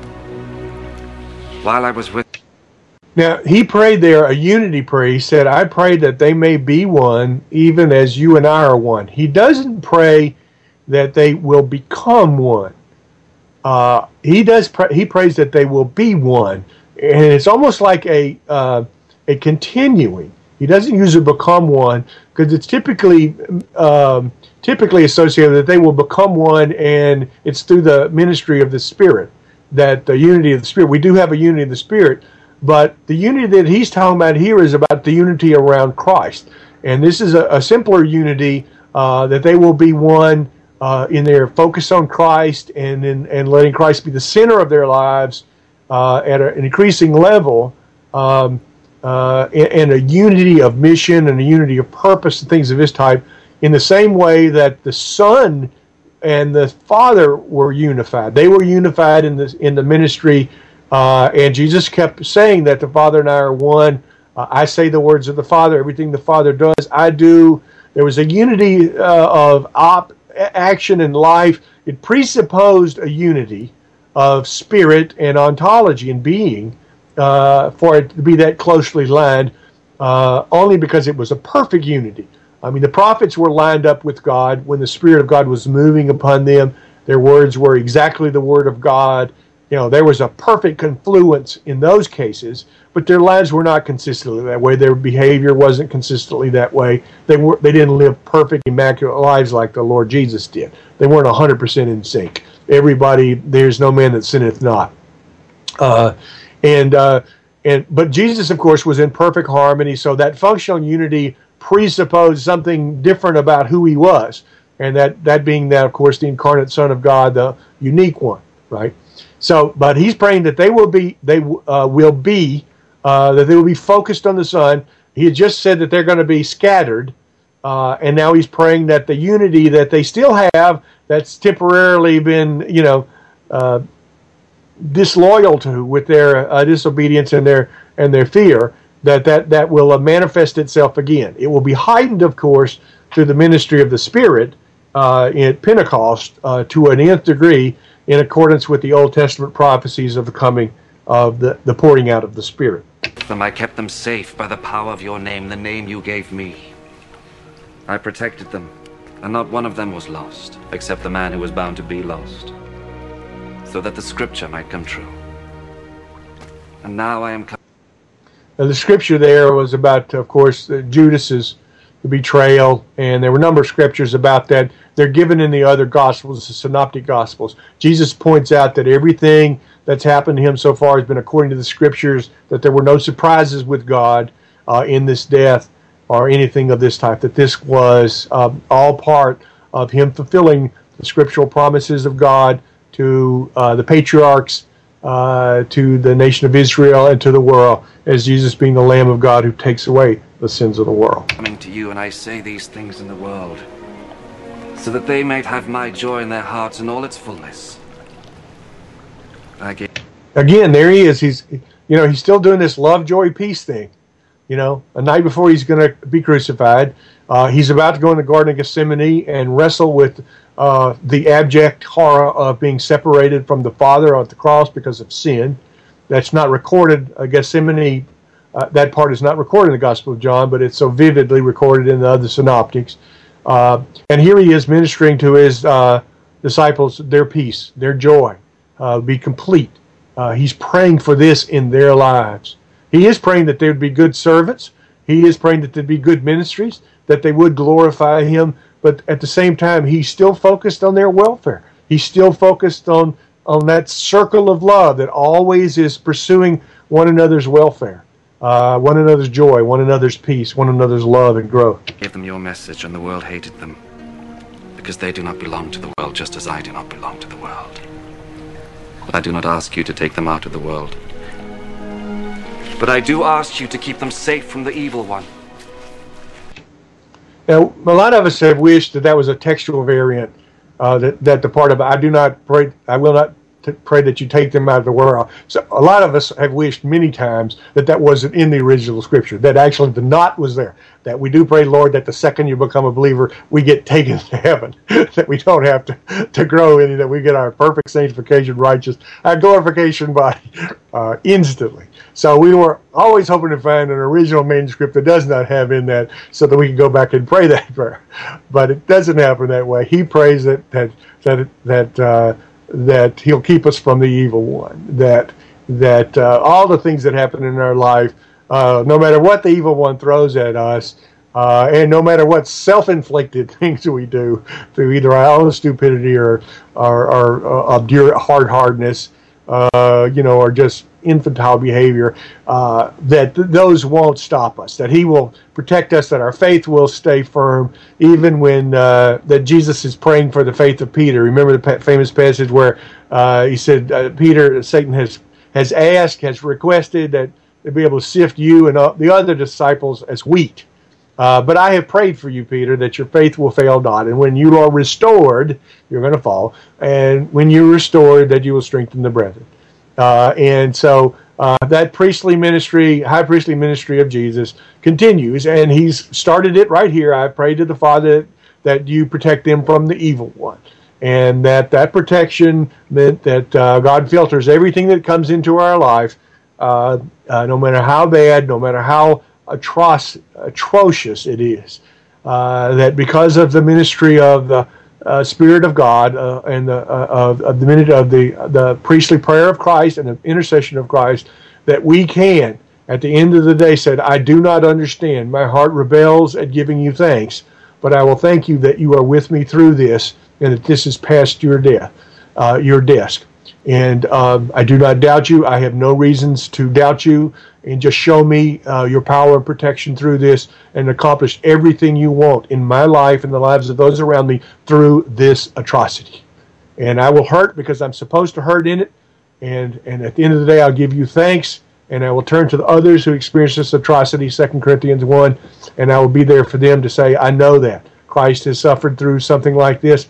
While I was with. Now, he prayed there a unity prayer. He said, I pray that they may be one, even as you and I are one. He doesn't pray that they will become one. Uh, he does. Pray, he prays that they will be one. And it's almost like a, uh, a continuing. He doesn't use a become one, because it's typically, um, typically associated that they will become one, and it's through the ministry of the Spirit, that the unity of the Spirit. We do have a unity of the Spirit, but the unity that he's talking about here is about the unity around Christ. And this is a, a simpler unity, uh, that they will be one uh, in their focus on Christ, and in, and letting Christ be the center of their lives uh, at a, an increasing level, um, uh, and, and a unity of mission and a unity of purpose and things of this type, in the same way that the Son and the Father were unified. They were unified in the, in the ministry. Uh, and Jesus kept saying that the Father and I are one. Uh, I say the words of the Father. Everything the Father does, I do. There was a unity uh, of op- action and life. It presupposed a unity of spirit and ontology and being uh, for it to be that closely lined, uh, only because it was a perfect unity. I mean, the prophets were lined up with God when the Spirit of God was moving upon them. Their words were exactly the Word of God. You know, there was a perfect confluence in those cases, but their lives were not consistently that way. Their behavior wasn't consistently that way. They were they didn't live perfect, immaculate lives like the Lord Jesus did. They weren't one hundred percent in sync. Everybody, there's no man that sinneth not. Uh, and uh, and but Jesus, of course, was in perfect harmony. So that functional unity presupposed something different about who he was, and that that being that, of course, the incarnate Son of God, the unique one, right? So, but he's praying that they will be, they uh, will be, uh, that they will be focused on the Son. He had just said that they're going to be scattered, uh, and now he's praying that the unity that they still have, that's temporarily been, you know, uh, disloyal to with their uh, disobedience and their and their fear, that that that will uh, manifest itself again. It will be heightened, of course, through the ministry of the Spirit, uh, at Pentecost uh, to an nth degree in accordance with the Old Testament prophecies of the coming of the, the pouring out of the Spirit. Them I kept them safe by the power of your name, the name you gave me. I protected them, and not one of them was lost, except the man who was bound to be lost, so that the scripture might come true. And now I am come. Now, the scripture there was about, of course, uh, Judas's betrayal, and there were a number of scriptures about that. They're given in the other Gospels, the Synoptic Gospels. Jesus points out that everything that's happened to him so far has been according to the scriptures, that there were no surprises with God uh, in this death or anything of this type, that this was um, all part of him fulfilling the scriptural promises of God to uh, the patriarchs, uh, to the nation of Israel, and to the world, as Jesus being the Lamb of God who takes away the sins of the world. Coming to you, and I say these things in the world, so that they might have my joy in their hearts in all its fullness. I gave... Again, there he is. He's, you know, he's still doing this love, joy, peace thing. You know, a night before he's going to be crucified, uh, he's about to go in the Garden of Gethsemane and wrestle with uh, the abject horror of being separated from the Father at the cross because of sin. That's not recorded. Uh, Gethsemane, uh, that part is not recorded in the Gospel of John, but it's so vividly recorded in the other synoptics. Uh, and here he is ministering to his uh, disciples their peace, their joy, uh, be complete. Uh, he's praying for this in their lives. He is praying that there would be good servants. He is praying that there would be good ministries, that they would glorify him. But at the same time, he's still focused on their welfare. He's still focused on, on that circle of love that always is pursuing one another's welfare, uh, one another's joy, one another's peace, one another's love and growth. Give them your message, and the world hated them, because they do not belong to the world, just as I do not belong to the world. But I do not ask you to take them out of the world. But I do ask you to keep them safe from the evil one. Now, a lot of us have wished that that was a textual variant, uh, that, that the part of, I do not pray, I will not t- pray that you take them out of the world. So a lot of us have wished many times that that wasn't in the original scripture, that actually the not was there, that we do pray, Lord, that the second you become a believer, we get taken to heaven, that we don't have to, to grow any, that we get our perfect sanctification, righteous, our glorification body uh, instantly. So we were always hoping to find an original manuscript that does not have in that, so that we can go back and pray that prayer. But it doesn't happen that way. He prays that that that that uh, that He'll keep us from the evil one. That that uh, all the things that happen in our life, uh, no matter what the evil one throws at us, uh, and no matter what self-inflicted things we do through either our own stupidity or or, or uh, obdurate hard-hardness, uh, you know, or just infantile behavior, uh, that th- those won't stop us, that He will protect us, that our faith will stay firm, even when uh, that Jesus is praying for the faith of Peter. Remember the pa- famous passage where uh, he said, uh, Peter, Satan has, has asked, has requested that they be able to sift you and uh, the other disciples as wheat. Uh, but I have prayed for you, Peter, that your faith will fail not. And when you are restored, you're going to fall. And when you're restored, that you will strengthen the brethren. Uh, and so uh, that priestly ministry, high priestly ministry of Jesus continues, and He's started it right here. I pray to the Father that you protect them from the evil one, and that that protection meant that uh, God filters everything that comes into our life, uh, uh, no matter how bad, no matter how atroc- atrocious it is, uh, that because of the ministry of the Uh, Spirit of God uh, and the uh, of, of the minute of the the priestly prayer of Christ and the intercession of Christ, that we can, at the end of the day, said, I do not understand. My heart rebels at giving you thanks, but I will thank you that you are with me through this, and that this is past your death, uh, your desk. And um, I do not doubt you. I have no reasons to doubt you. And just show me uh, your power and protection through this, and accomplish everything you want in my life and the lives of those around me through this atrocity. And I will hurt because I'm supposed to hurt in it. And, and at the end of the day, I'll give you thanks. And I will turn to the others who experience this atrocity, Second Corinthians one, and I will be there for them to say, I know that Christ has suffered through something like this.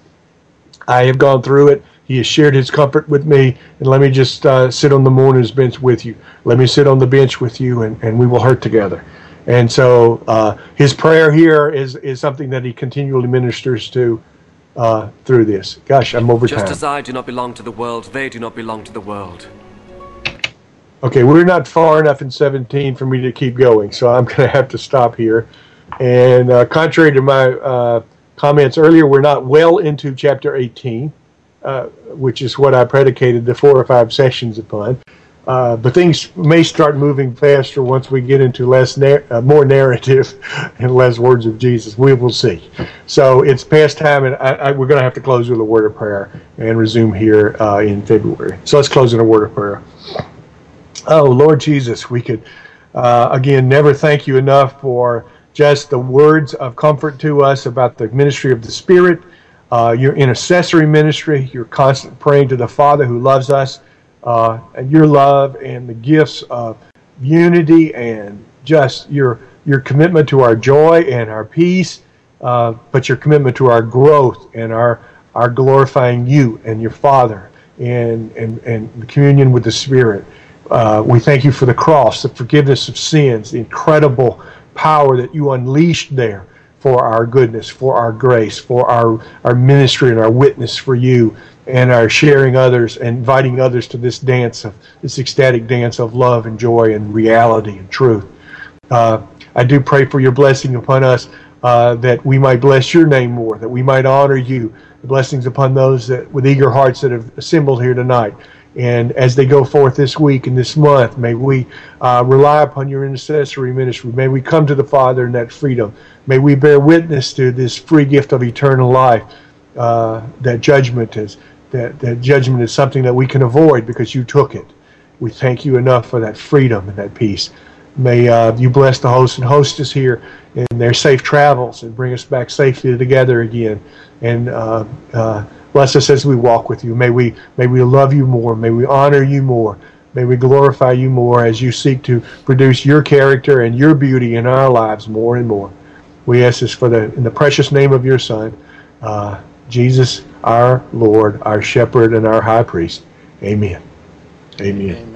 I have gone through it. He has shared His comfort with me, and let me just uh, sit on the mourner's bench with you. Let me sit on the bench with you, and, and we will hurt together. And so uh, his prayer here is, is something that he continually ministers to uh, through this. Gosh, I'm over Just time. as I do not belong to the world, they do not belong to the world. Okay, we're not far enough in seventeen for me to keep going, so I'm going to have to stop here. And uh, contrary to my uh, comments earlier, we're not well into chapter eighteen, uh, which is what I predicated the four or five sessions upon. Uh, but things may start moving faster once we get into less nar- uh, more narrative and less words of Jesus. We will see. So it's past time, and I, I, we're going to have to close with a word of prayer and resume here uh, in February. So let's close in a word of prayer. Oh, Lord Jesus, we could, uh, again, never thank you enough for just the words of comfort to us about the ministry of the Spirit, uh, your intercessory ministry, your constant praying to the Father who loves us, uh, and your love and the gifts of unity and just your your commitment to our joy and our peace, uh, but your commitment to our growth and our, our glorifying you and your Father and, and, and the communion with the Spirit. Uh, we thank you for the cross, the forgiveness of sins, the incredible power that you unleashed there for our goodness, for our grace, for our, our ministry and our witness for you and our sharing others and inviting others to this dance of this ecstatic dance of love and joy and reality and truth. Uh, I do pray for your blessing upon us, uh, that we might bless your name more, that we might honor you. The blessings upon those that with eager hearts that have assembled here tonight. And as they go forth this week and this month, may we uh, rely upon your intercessory ministry. May we come to the Father in that freedom. May we bear witness to this free gift of eternal life. Uh, that judgment is that, that judgment is something that we can avoid because you took it. We thank you enough for that freedom and that peace. May uh, you bless the host and hostess here in their safe travels and bring us back safely together again. And uh, uh, bless us as we walk with you. May we may we love you more. May we honor you more. May we glorify you more as you seek to produce your character and your beauty in our lives more and more. We ask this for the in the precious name of your Son, uh, Jesus, our Lord, our Shepherd, and our High Priest. Amen. Amen. Amen.